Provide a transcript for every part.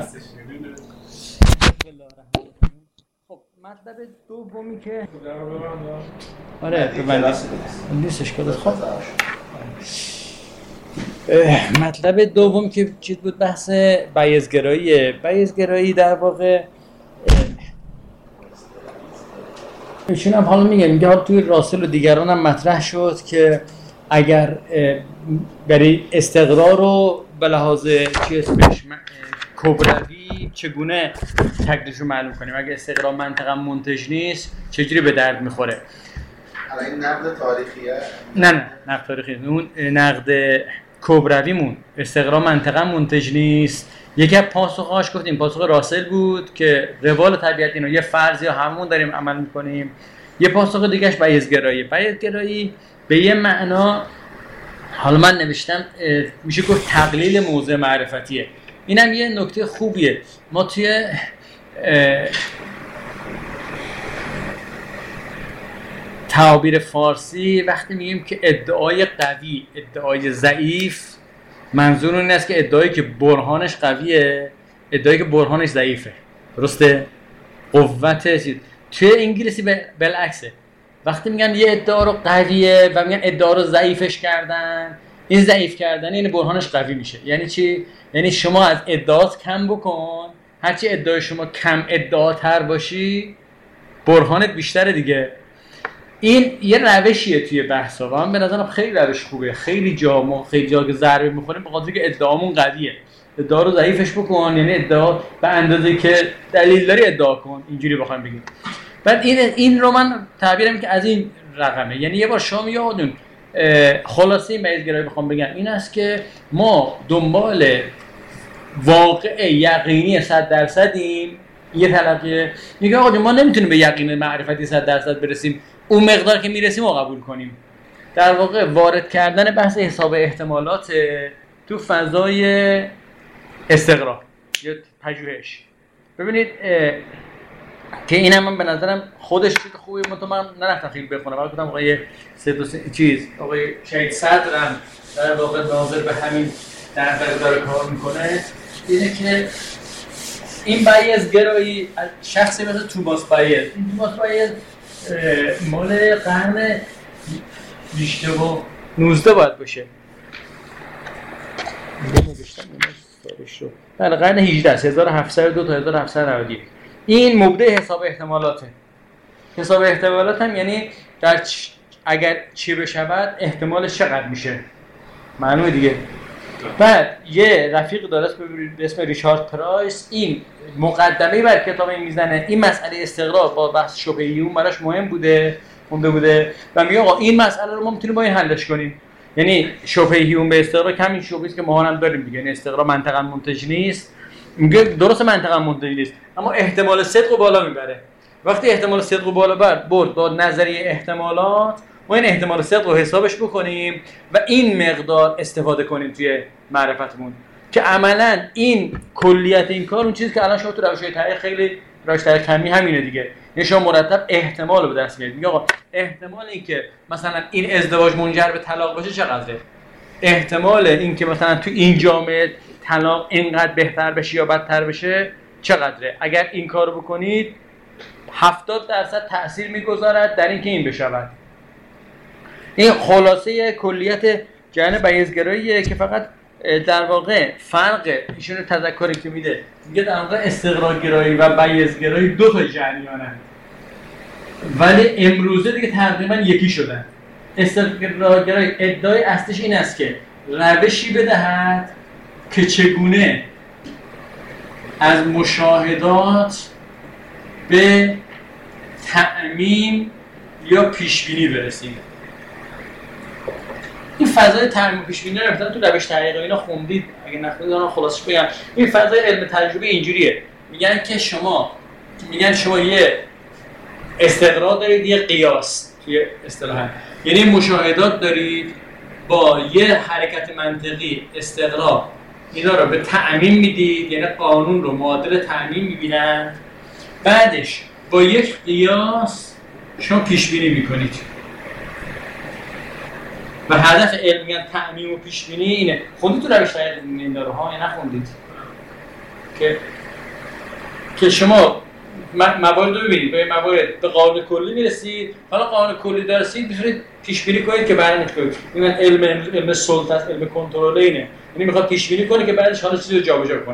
بحثش نمیدونه. خب مطلب دومی که آره نیستش که خب مطلب دوم که چیز بود بحث بیض‌گراییه. بیض‌گرایی در واقع ایشون هم حالا میگه حالا توی راسل و دیگران هم مطرح شد که اگر برای استقرار رو به لحاظ چی اسمش کبروی چگونه تکلیفش رو معلوم کنیم، اگر استقرار منطقا منتج نیست چجوری به درد میخوره. حالا این نقد تاریخیه؟ نه نقد تاریخی، اون نقد کبرویمون استقرار منطقا منتج نیست. یکی از پاسخهاش گفتیم پاسخ راسل بود که روال طبیعت اینو یه فرضی یا همون داریم عمل میکنیم. یه پاسخ دیگهش بیض‌گرایی. بیض‌گرایی به یه معنا حالا من نوشتم میشه گفت تقلیل موضع معرفتیه. اینم یه نکته خوبیه. ما توی تعابیر فارسی وقتی میگیم که ادعای قوی، ادعای ضعیف، منظور این است که ادعایی که برهانش قویه، ادعایی که برهانش ضعیفه. درسته؟ قوت توی انگلیسی بالعکسه. وقتی میگن یه ادعا رو قویه و میگن ادعا رو ضعیفش کردن، این ضعیف کردن این برهانش قوی میشه. یعنی چی؟ یعنی شما از ادعات کم بکن، هرچی ادعای شما کم ادعاتر باشی برهانت بیشتره دیگه. این یه روشیه توی بحثا و من به نظرم خیلی روش خوبه. خیلی جا که ضربه میخوریم به خاطر که ادعامون قویه. ادعا رو ضعیفش بکن، یعنی ادعا به اندازه که دلیل داری ادعا کن، اینجوری بخوایم بگیم. بعد این رو من تعبیرم که از این رقمه. یعنی یه بار شما یادون خلاصه این بیض‌گرایی بخوام بگم این است که ما دنبال واقع یقینی 100%یم. یه تلقیه میگه آقا ما نمیتونیم به یقین معرفتی 100% برسیم، اون مقدار که میرسیم رو قبول کنیم. در واقع وارد کردن بحث حساب احتمالات تو فضای استقرار یا پژوهش. ببینید که اینم من به نظرم خودش چیز خوبی من نرفتم خیلی بخونم، ولی گفتم آقای آقای شهید صدرم در واقع ناظر به همین در داره کار میکنه. اینه که این بیض‌گرایی شخصی مثل توماس بایز، این توماس بایز مال قرن 18 و 19 باید باشه. بله قرن 18 است، 1702 تا 1791. این مبدع حساب احتمالاته. حساب احتمالات هم یعنی اگر چی بشود احتمالش چقدر میشه، معلومه دیگه. بعد یه رفیق داره به اسم ریچارد پرایس این مقدمه بر کتاب این میزنه. این مسئله استقرار با بحث شبهه هیوم براش مهم بوده و میگه آقا این مسئله رو ما میتونیم با این حلش کنیم. یعنی شبهه هیوم به استقرار کمی شبهه است که ما هم داریم دیگه. یعنی استقرار منطقاً منتج نیست. میگه درست منطقاً منتج نیست اما احتمال صدق رو بالا میبره. وقتی احتمال صدق رو بالا برد با نظریه احتمالات ما این احتمال صدق رو حسابش بکنیم و این مقدار استفاده کنیم توی معرفتمون که عملاً این کلیت این کار اون چیزی که الان شما تو روش‌های تحقیق خیلی روش تحقیق کمی همینه دیگه. یعنی شما مرتب احتمال رو به دست میارید. میگه آقا احتمال این که مثلا این ازدواج منجر به طلاق بشه چقدره؟ احتمال این که مثلا تو این جامعه طلاق اینقدر بهتر بشه یا بدتر بشه چقدره؟ اگر این کارو بکنید 70% تأثیر میگذارد در اینکه این بشود. این خلاصه کلیت جریان بیض‌گراییه که فقط در واقع فرق ایشون تذکری که میده میگه در واقع استقرارگرایی و بیض‌گرایی دو تا جریانن ولی امروزه دیگه تقریبا یکی شدن. استقرارگرایی ادعای اصلیش این است که روشی بدهد که چگونه از مشاهدات به تعمیم یا پیشبینی برسیم. این فضای تعمیم و پیشبینی رو مثلا تو روش تحقیق اینا خوندید، اگه نخوندید اون خلاصش بگم. این فضای علم تجربه اینجوریه. میگن شما یه استقرار دارید، یه قیاس توی اصطلاح، یعنی مشاهدات دارید با یه حرکت منطقی استقرار اینا رو به تعمیم میدید، یعنی قانون رو معادل تعمیم میبینن، بعدش با یک قیاس شما پیش بینی میکنید و هدف علم میگن تعمیم و پیش بینی اینه. خوندید تو روش تحقیق این داره ها یا نخوندید؟ که که شما موارد رو ببینید، به موارد به قانون کلی میرسید، حالا قانون کلی درسید میتونید پیش بینی کنید که بعدش کنید. این علم سلطه است، علم کنترل اینه. یعنی میخواد پیش بینی کنه که بعدش حالا چیزی رو جابجا کنه.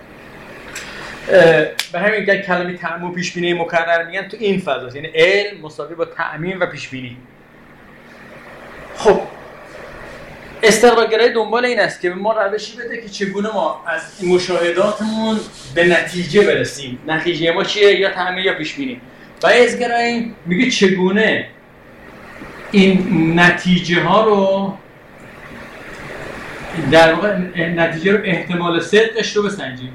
به همین که کلمه تعمیم و پیش بینی مکرر میگن تو این فضاست، یعنی علم مساوی با تعمیم و پیش بینی. خب استقراق‌گرایی دنبال این است که به ما روشی بده که چگونه ما از مشاهداتمون به نتیجه برسیم. نتیجه ما چیه؟ یا تعمیم یا پیش بینی. بایزگرایی میگه چگونه این نتیجه ها رو در واقع نتیجه رو احتمال صدقش رو بسنجیم،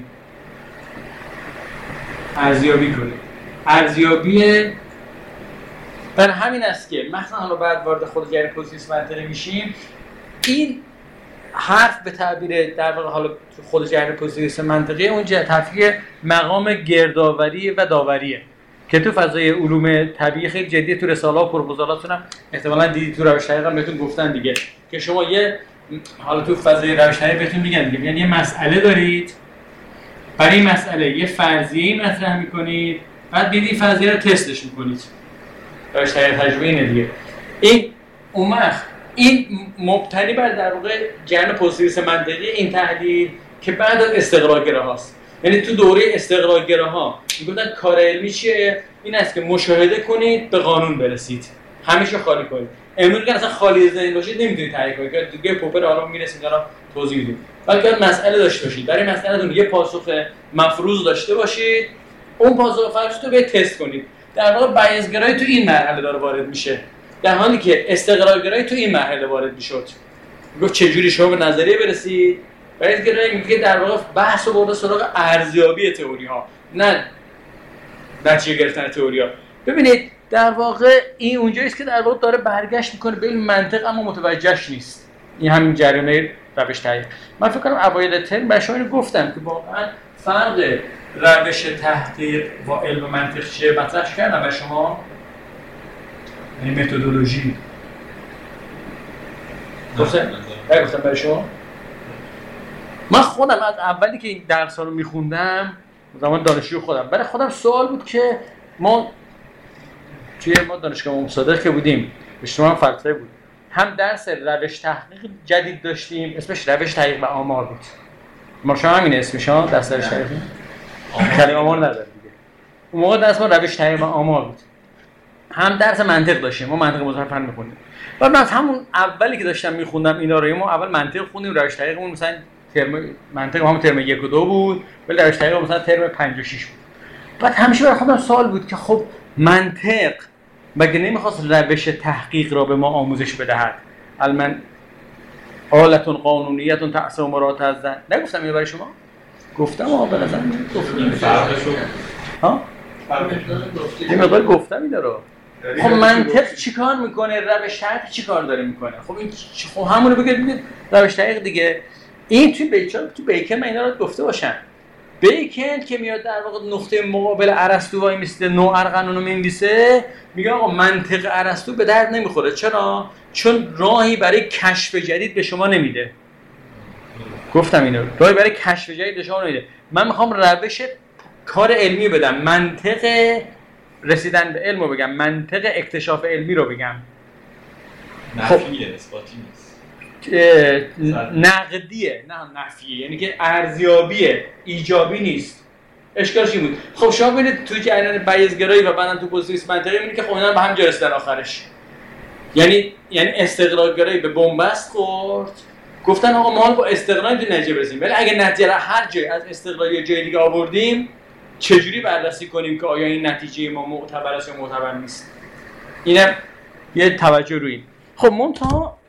ارزیابی کنیم. ارزیابی بر همین است که مثلا حالا بعد وارد خودجری پوزیس منطقی میشیم، این حرف به تعبیر در واقع حالا خودجری پوزیس منطقی اونجا تفکیک مقام گردآوری و داوریه که تو فضای علوم طبیعی خیلی جدی، تو رساله و پروپوزالاتون هم احتمالاً دیدید، تو روش طریق هم بهتون گفتن دیگه که شما یه حالا تو فضای روش طریق بهتون میگن دیگه، یعنی یه مسئله دارید، برای این مسئله یه فرضیه‌ای مطرح میکنید، بعد دیدی فرضیه رو تستش میکنید. روش طریق تجربه اینه دیگه. این اون وقت این مبتنی بر در واقع جریان پوزیتیویسم منطقی این تحلیل که بعد از استقراق‌گراهاست. یعنی تو دوره استقراق‌گراها میگفتن کار علمی چیه؟ این است که مشاهده کنید به قانون برسید، همیشه خالی کنید. امروز که اصلا خالی ذهن باشید نمیتونید تحلیل کنید که دیگه پوپر حالا میرسیم دارم توضیح میدم. بلکه مسئله داشته باشید، برای مسئلهتون یه پاسخ مفروض داشته باشید، اون پاسخ مفروض رو به تست کنید. در واقع بایزگرایی تو این مرحله داره وارد میشه، در حالی که استقراق‌گرایی تو این مرحله وارد میشد. گفت چه جوری شما به نظریه برسید؟ بایزگرایی میگه در واقع بحث و برده سراغ ارزیابی تئوری ها، نه نتیجه گرفتن تئوری ها. ببینید در واقع این اونجایی است که در واقع داره برگشت میکنه به این منطق اما متوجهش نیست. این همین جریان روش تحقیق. من فکر کنم اوایل ترم به شما اینو گفتم که واقعا فرق روش تحقیق با علم منطق چیه مطرح کردم به شما. این متدولوژی گفتم برای شما. من خودم از اولی که این درس‌ها رو می‌خوندم زمان دانشجو خودم، برای خودم سوال بود که ما دانشگاه امام صادق که بودیم اجتماع فلسفه بود، هم درس روش تحقیق جدید داشتیم اسمش روش تحقیق و آمار بود. ما شما همین اسمش ها درس روش تحقیق کلمه آمار نداره دیگه. اون موقع درس ما روش تحقیق و آمار بود. هم درس منطق داشتیم، ما منطق مضافن می‌خوندیم. بعد من از همون اولی که داشتم می‌خوندم اینا رو، ما اول منطق خوندیم، روش تحقیقمون مثلا ترم منطق هم ترم 1 و 2 بود، ولی روش تحقیق مثلا ترم 5 و 6 بود. بعد همیشه برای خودم سوال بود که خب منطق مگه نمیخواست روش تحقیق را به ما آموزش بدهد؟ علما آلتون قانونیتون تأثیر مرات از زن. نگفتم اینو برای شما؟ گفتم به نظر گفتم فرقشو ها؟ این مقدار گفتم اینا رو. خب منطق چیکار میکنه؟ روش تحقیق چیکار داره میکنه؟ خب این خب همونو بگید روش تحقیق دیگه. این تو بیکن من اینا رو گفته باشم. بیکن که میاد در واقع نقطه مقابل ارسطو وای میسته، نوع قانون رو می‌نویسه، میگه آقا منطق ارسطو به درد نمیخوره. چرا؟ چون راهی برای کشف جدید به شما نمیده. گفتم اینو، راهی برای کشف جدید به شما نمیده. من میخوام روش کار علمی بدم، منطق رسیدن به علم رو بگم، منطق اکتشاف علمی رو بگم. نفیه، اثباتی نیست. نقدیه، نه نفیه، یعنی که ارزیابیه، ایجابی نیست. اشکالش این بود. خب شما ببینید تو جریان بایزگرایی و بعدن تو پوزیتیویسم منطقی میبینید که خب اینا به هم جا رسیدن آخرش. یعنی استقراق‌گرایی به بنبست خورد، گفتن آقا ما با استقرار نمیتونیم نتیجه برسیم، ولی اگه نتیجه را هر جای از استقرار یا جای دیگه آوردیم چجوری بررسی کنیم که آیا این نتیجه ما معتبر است یا معتبر نیست؟ اینم یه توجه روی این. خب منتها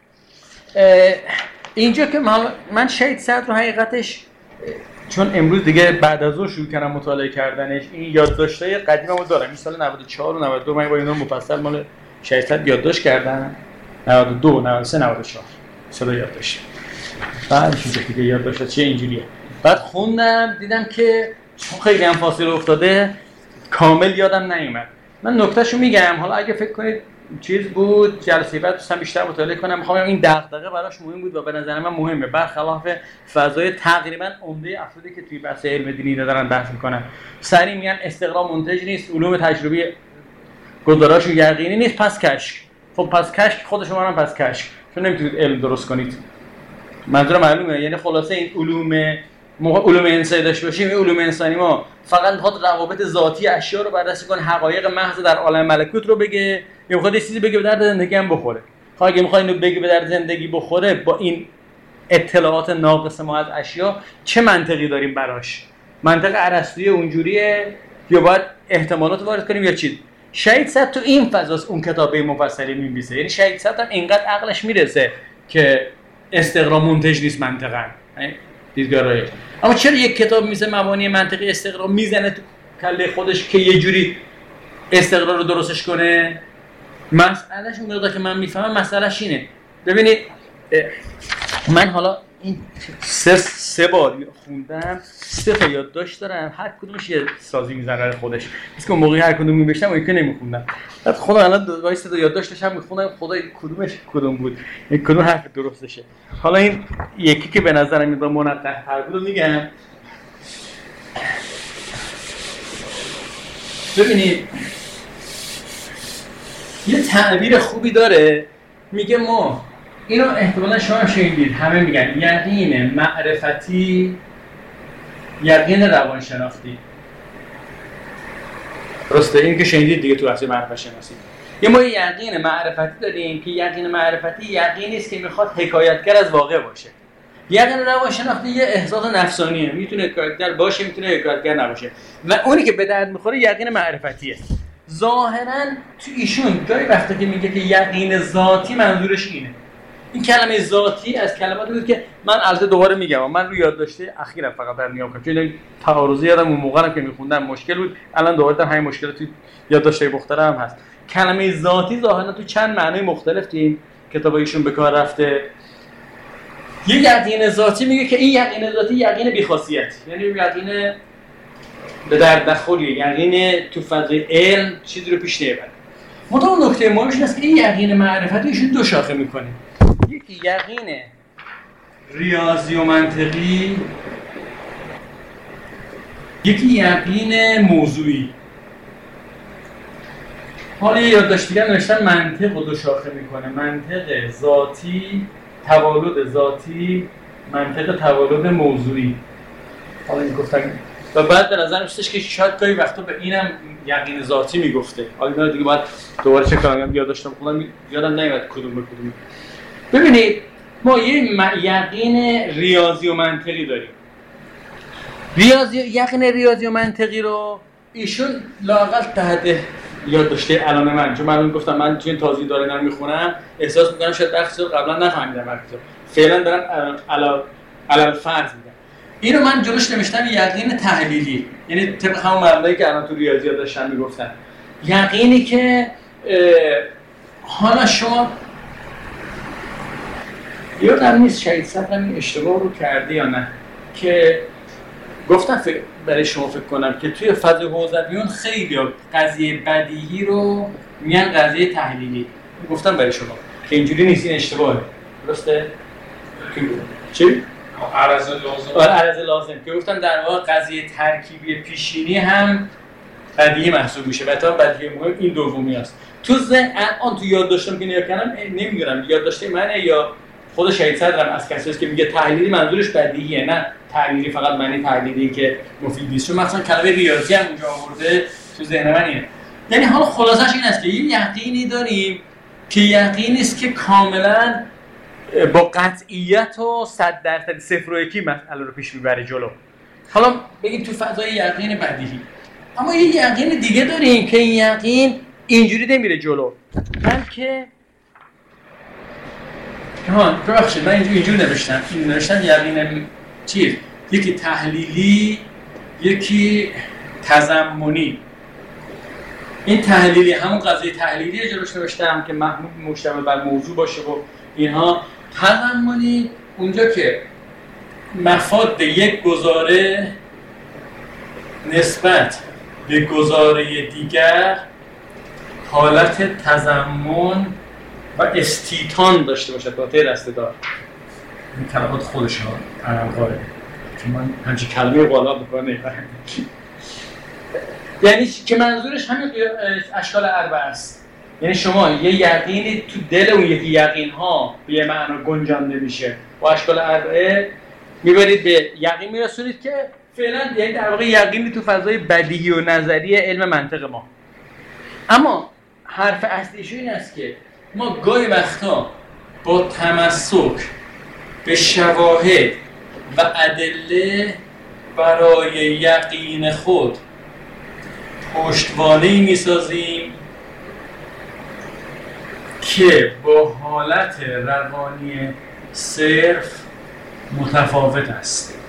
اینجا که من شهید صدر رو حقیقتش چون امروز دیگه بعد از اون شروع کردم مطالعه کردنش، این یادداشت‌های قدیممو دارم. این سال 94 و 92 من با اینا مفصل مال شهید صدر یادداشت کردم. 92 93 94 سال یادداشت. بعد دیگه یادداشت چه اینجوریه. بعد خوندم دیدم که چون خیلی هم فاصله افتاده کامل یادم نیومد. من نکتهشو میگم، حالا اگه فکر کنید چیز بود، جلسه بعد دوستم بیشتر مطالعه کنم، میخوام این دغدغه براش مهم بود و به نظر من مهمه، برخلاف فضای تقریبا عمده افرادی که توی بحث علم دینی دارن بحث میکنن. سریع میگن استقرا منتج نیست، علوم تجربی گزارش یقینی نیست، پس کشک. خب پس کشک خود شما هم پس کشک، چون نمیتونید علم درست کنید. منظور معلومه، یعنی خلاصه این علوم انسانی داشته باشیم، این علوم انسانی ما فقط میخواد روابط ذاتی اشیا رو بررسی کنه، حقایق محض در عالم ملکوت رو بگه، یا میخواد یه چیزی بگه به درد زندگی هم بخوره. اگه میخواد اینو بگه به درد زندگی بخوره، با این اطلاعات ناقص ما از اشیا چه منطقی داریم براش؟ منطق ارسطویی اونجوریه یا باید احتمالات وارد کنیم یا چی؟ شهید صد تو این فضاست اون کتابه مفصلی می‌نویسه، یعنی شهید صد هم اینقدر عقلش میرسه که استقرا منتج نیست منطقاً، دیدگاه رایج. اما چرا یک کتاب میزه مبانی منطقی استقرا میزنه تو کله خودش که یه جوری استقرا رو درستش کنه؟ مسئلهش اون مقدار که من میفهمم مسئلهش اینه. ببینید من حالا این سه بار خوندم، 3 تا یادداشت دارم، هر کدومش یه سازی میزنه خودش. مثل که اون موقعی هر کدوم می‌نوشتم اون که نمی‌خوندم. بعد خودم الان 3 تا یادداشت داشتم می‌خوندم، خدای کدوم بود؟ این کدوم حرف درستشه. حالا این یکی که به نظرم میاد منقح هر کدوم میگم. ببینید یه تعبیر خوبی داره، میگه ما اینو احتمالا شما هم شنیدید، همه میگن یقین معرفتی، یقین روانشناختی. درسته؟ این که شنیدید دیگه تو بحث معرفت شناسی. ما یقین معرفتی داریم که یقین معرفتی یقینی است که میخواد حکایتگر از واقع باشه. یقین روانشناختی یه احساس نفسانیه، میتونه حکایتگر باشه، میتونه حکایتگر نباشه. و اونی که به درد میخوره یقین معرفتیه. ظاهراً تو ایشون جایی وقتی که میگه که یقین ذاتی منظورش اینه. این کلمه ذاتی از کلماتی بود که من البته دوباره میگم، من رو یادداشته اخیرا فقط در میام چون این تعارضی یادم اون موقعم که میخوندم مشکل بود، الان دوباره همین مشکل تو یادداشته مختلف هم هست. کلمه ذاتی ظاهرا تو چند معنی مختلف تو کتاب ایشون به کار رفته. یه یقین ذاتی میگه که این یقین ذاتی یقین بی‌خاصیت، یعنی یقین به درد نخوری، یقین تو فضای علم چیزی رو پیش نمیبره. منتها نکته مهمش اینه که این یقین معرفتی ایشون دو شاخه میکنه. یکی یقین ریاضی و منطقی، یکی یقین موضوعی. حالا یه یادداشت دیگه نوشتن منطق رو دو شاخه میکنه، منطق ذاتی، توالد ذاتی، منطق توالد موضوعی. حالا این گفتم و بعد به نظر میاد که شاید گاهی وقتا به اینم یقین ذاتی میگفته. حالا اینا دیگه باید دوباره چک کنم، یادداشتم خودم یادم نمیاد کدوم به کدوم. ببینید ما یه یقین ریاضی و منطقی داریم. یقین ریاضی و منطقی رو ایشون لااقل تحت یادداشته الان من، چون من گفتم من چون تازه داره اینا میخونم احساس میکنم شاید بخشی رو قبلا نفهمیدم، فعلا دارم علل فرض میگم. اینو من جلوش نوشتم یقین تحلیلی، یعنی طبق همون مبنایی که الان تو ریاضیات داشتن میگفتن، یقینی که حالا شما یادم نیست شهید صدرم این اشتباه رو کرده یا نه که گفتم برای شما فکر کنم که توی فضای حوزویون خیلی قضیه بدیهی رو میگن قضیه تحلیلی. گفتم برای شما که اینجوری نیست، این اشتباهه. درسته؟ چی؟ عرض لازم. عرض لازم که گفتم در واقع قضیه ترکیبی پیشینی هم بدیهی محسوب میشه و تا بدیهی مهم این دومی است. تو الان تو یادداشتم که نگاه کردم نمیدونم یادداشته منه یا خود شهید صدرم از کسایی که میگه تحلیلی منظورش بدیهیه، نه تحلیلی فقط معنی تحلیلی که مفید نیست، چون مثلا کلمه ریاضی هم اونجا آورده تو ذهن من اینه. یعنی حالا خلاصش این است که یه یقینی داریم که یقینی است که کاملا با قطعیت و 100% 0 و 1 مسئله رو پیش میبره جلو. حالا بگیم تو فضای یقین بدیهی. اما یه یقین دیگه داریم که این یقین اینجوری نمیره جلو، بلکه ببخشید من اینجوری نوشتم. این نوشتم یقین چیز، یکی تحلیلی، یکی تضمنی. این تحلیلی همون قضیه تحلیلی جلوش نوشتم که مشتمل بر موضوع باشه و اینها. تضمنی اونجا که مفاد یک گزاره نسبت به گزاره دیگر حالت تضمن و استیتان داشته باشد با ته دسته دار. این کلمات خودش ها عرب‌هاره که من همچین کلمه بالا بکنه یعنی که منظورش همین اشکال اربعه است. یعنی شما یه یقینی تو دل اون یکی یقین ها به یه معنا گنجانده میشه با اشکال اربعه میبرید به یقین میرسونید که فعلا یعنی در واقع یقینی تو فضای بدیهی و نظری علم منطق ما. اما حرف اصلیش این است که ما گاهی وقتا با تمسک به شواهد و ادله برای یقین خود پشتوانه‌ای می‌سازیم که با حالت روانی صرف متفاوت است.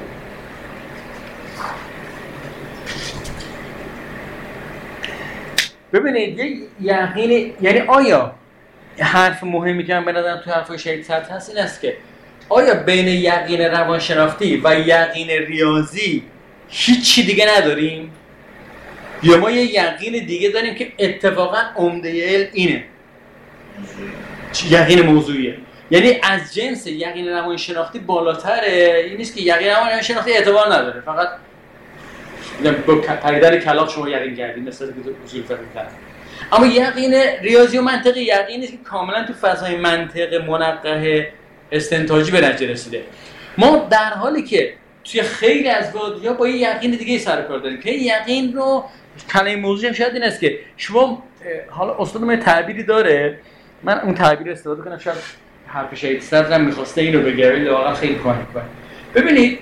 ببینید یه یقین، یعنی آیا حرف مهمی که من به نظرم تو حرفای شهید صدر هست این است که آیا بین یقین روانشناختی و یقین ریاضی هیچی دیگه نداریم؟ یا ما یه یقین دیگه داریم که اتفاقا عمده علم اینه، یقین موضوعیه، یعنی از جنس یقین روانشناختی بالاتره. این نیست که یقین روانشناختی اعتبار نداره، فقط با پریدن کلاغ شما یقین کردید مثل اصول فقهی کرد. اما یقین ریاضی و منطقی یقینی که کاملا تو فضای منطق منقح استنتاجی به نتیجه رسیده. ما در حالی که توی خیلی از وادی‌ها با یه یقین دیگه سر کار داریم که یقین رو کلمه موضوعی هم شاید این است که شما حالا استاد من تعبیری داره، من اون تعبیر استفاده کنم، شاید حرف شهید صدرم می‌خواسته اینو بگه ولی واقعا خیلی کمک می‌کنه. ببینید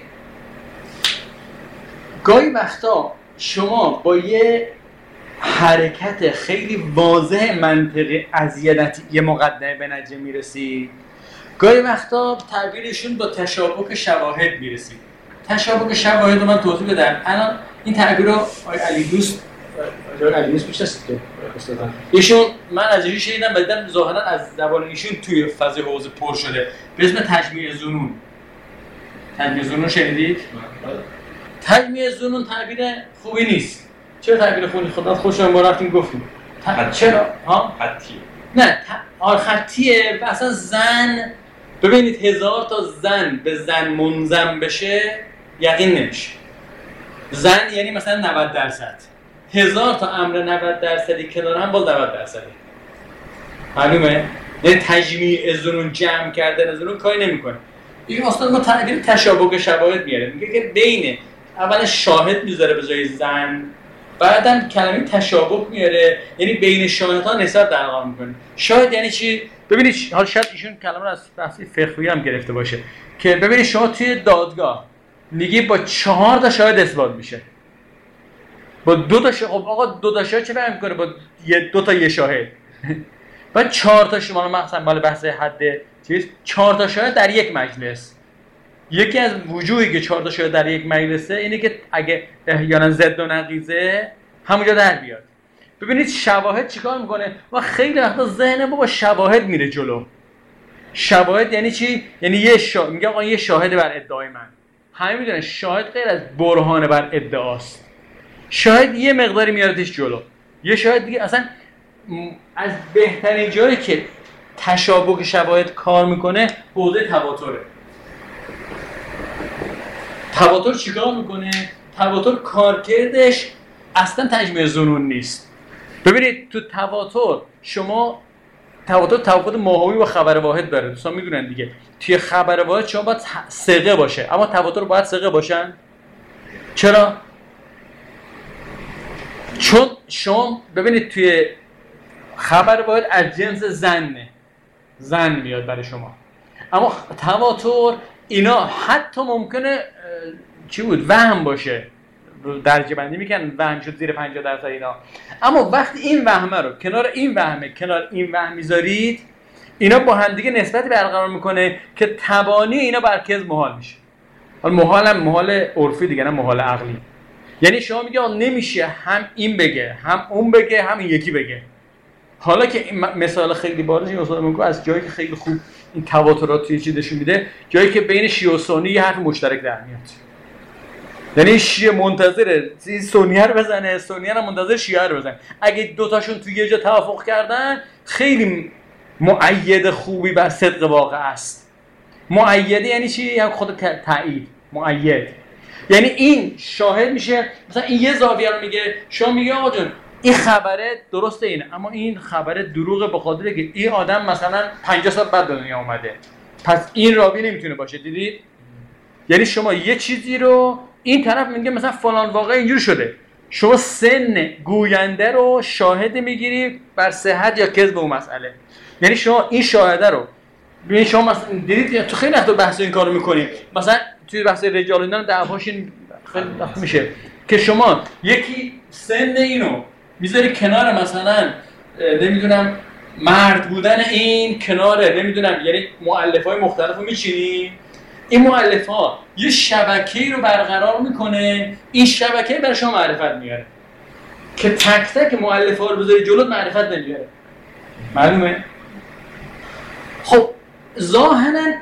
گاهی وقتا شما با یه حرکت خیلی واضح منطقی از یه مقدمه به نتیجه میرسید، گاهی وقتا تعبیرشون با تشابک شواهد میرسید. تشابک شواهد رو من توضیح بدم. الان این تعبیر رو علی دوست میشناسید که ایشون من از ایشون شنیدم و دیدم ظاهرا از زبان ایشون توی فضای حوزه پر شده به اسم تجمیع ظنون. تجمیع ظنون شنیدید؟ تجمیع ظنون تعبیر خوبی نیست. چرا تعبیر خوبی نیست؟ خودت خوشم ما رفتیم گفتیم. چرا؟ ها؟ خطیه. نه خطیه و اصلا زن، ببینید 1000 تا زن به زن منضم بشه یقین نمیشه. زن یعنی مثلا 90%. 1000 تا امر 90% کنار هم باز 90%. معلومه؟ یعنی تجمیع ظنون جمع کردن ظنون کاری نمیکنه. این اصلا ما تعبیر تشابک شواهد میاره، میگه که بین اول شاهد میذاره به جای زن، بعدم کلمه تشابک میاره، یعنی بین شاهدها نسبت برقرار میکنه. شاهد یعنی چی؟ ببینید حالا شاید ایشون کلمه رو از بحث فقهی هم گرفته باشه که ببینید شما توی دادگاه میگی با 4 تا شاهد اثبات میشه، با 2 تا شاهد. خب آقا 2 تا شاهد چه فرق میکنه با 2 تا یه شاهد؟ بعد 4 تا شما مثلا مال بحث حد چیز 4 تا شاهد در یک مجلس. یکی از وجوهی که 4 تا شاهد در یک مجلسه اینه که اگه احیانا ضد و نقیضه همونجا در بیاد. ببینید شواهد چیکار میکنه؟ ما خیلی وقتا ذهن ما با شواهد میره جلو. شواهد یعنی چی؟ یعنی میگه آقا یه شاهد بر ادعای من. همه میدونن شاهد غیر از برهان بر ادعاست. شاهد یه مقداری میاردش جلو. یه شاهد دیگه اصلا از بهترین جایی که تشابک شواهد کار میکنه حوزه تواتره. تواتر چیکار میکنه؟ تواتر کارکردش اصلا تجمیع ظنون نیست. ببینید تو تواتر شما توافق ماهوی با خبر واحد داره، دوستان میدونن دیگه. توی خبر واحد شما باید ثقه باشه، اما تواتر باید ثقه باشن. چرا؟ چون شما ببینید توی خبر واحد از جنس زن میاد برای شما، اما تواتر اینا حتی ممکنه چی بود؟ وهم باشه، درجه بندی میکنن وهم شد زیر 50% اینا. اما وقتی این وهمه رو کنار این وهم میذارید، اینا با هم دیگه نسبتی برقرار میکنه که تبانی اینا برکز محال میشه. حالا محال هم محال عرفی دیگه، نه محال عقلی. یعنی شما میگه نمیشه هم این بگه هم اون بگه هم این یکی بگه. حالا که این مثال خیلی بارزی مثلا میگم از جایی که خیلی خوب این تواترات توی چیزشون میده، جایی که بین شیعه و سنی یه حرف مشترک در میاد. یعنی شیعه منتظر سنیه رو بزنه، سنیه هم منتظر شیعه رو بزنه. اگه دوتاشون توی یه جا توافق کردن خیلی مؤید خوبی بر صدق واقع است. مؤید یعنی چی؟ یعنی خود تایید. مؤید یعنی این شاهد میشه، مثلا این یه زاویه رو میگه، شما میگه آقا جون این خبره درسته اینه، اما این خبره دروغه به خاطر که این آدم مثلا 50 سال بعد دنیا اومده، پس این راوی نمیتونه باشه. دیدید؟ یعنی شما یه چیزی رو این طرف میگه مثلا فلان واقع اینجوری شده، شما سن گوینده رو شاهد میگیری بر صحت یا کذب اون مسئله. یعنی شما این شاهده رو ببین، شما مثلا دیدید تو خیلی وقت بحث این کارو میکنیم، مثلا توی بحث رجال اینا دعواش خیلی وقت میشه که شما یکی سن اینو میذاری کنار، مثلا نمیدونم مرد بودن این کناره، نمیدونم یعنی مؤلفه‌های مختلف رو میچینی، این مؤلفه‌ها یه شبکه‌ای رو برقرار میکنه، این شبکه برای شما معرفت میاره که تک تک مؤلفه‌ها رو بذاری جلوت معرفت نمیاره. معلومه؟ خب ظاهراً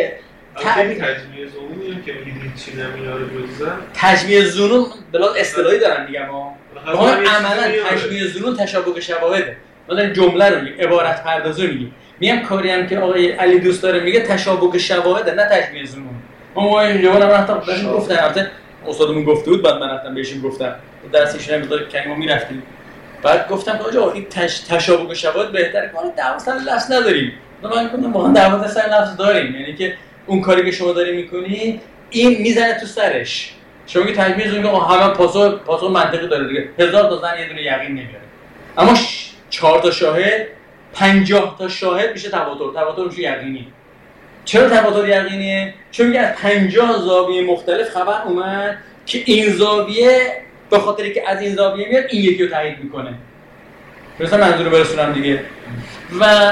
تجمیع زنون که میگید چی نمیاره جزء تجمیع زنون بلا اصطلاحی دارن میگم ها، عملاً تجمیع زنون تشابه شواهده. مثلا جمله رو میگم، عبارت پردازی میگم، میگم کاری هم که آقای علی دوست داره میگه تشابه شواهد، نه تجمیع زنون. ما اینجا هم رفتم بهشون گفتم، البته استادمون گفته بود، بعد من رفتم بهشون گفتم درسش نمیذاره که ما میرفتیم، بعد گفتم آقا این تشابه شواهد بهتره که ما 10 سال لفظ نداریم. من گفتم ما 10 سال لفظ داریم، یعنی که اون کاری که شما داری میکنی این میزنه تو سرش. شما که تجمیع زنون که همه پاسخ منطقی داره دیگه، 1000 تا زن یه دونه یقین نمیاره، اما 4 تا شاهد 50 تا شاهد میشه تواتر میشه یقینی. چرا تواتر یقینیه؟ چون میگه از 50 زاویه مختلف خبر اومد که این زاویه به خاطری که از این زاویه میاد این یکی رو تایید میکنه. مثلا منظور برسونم دیگه. و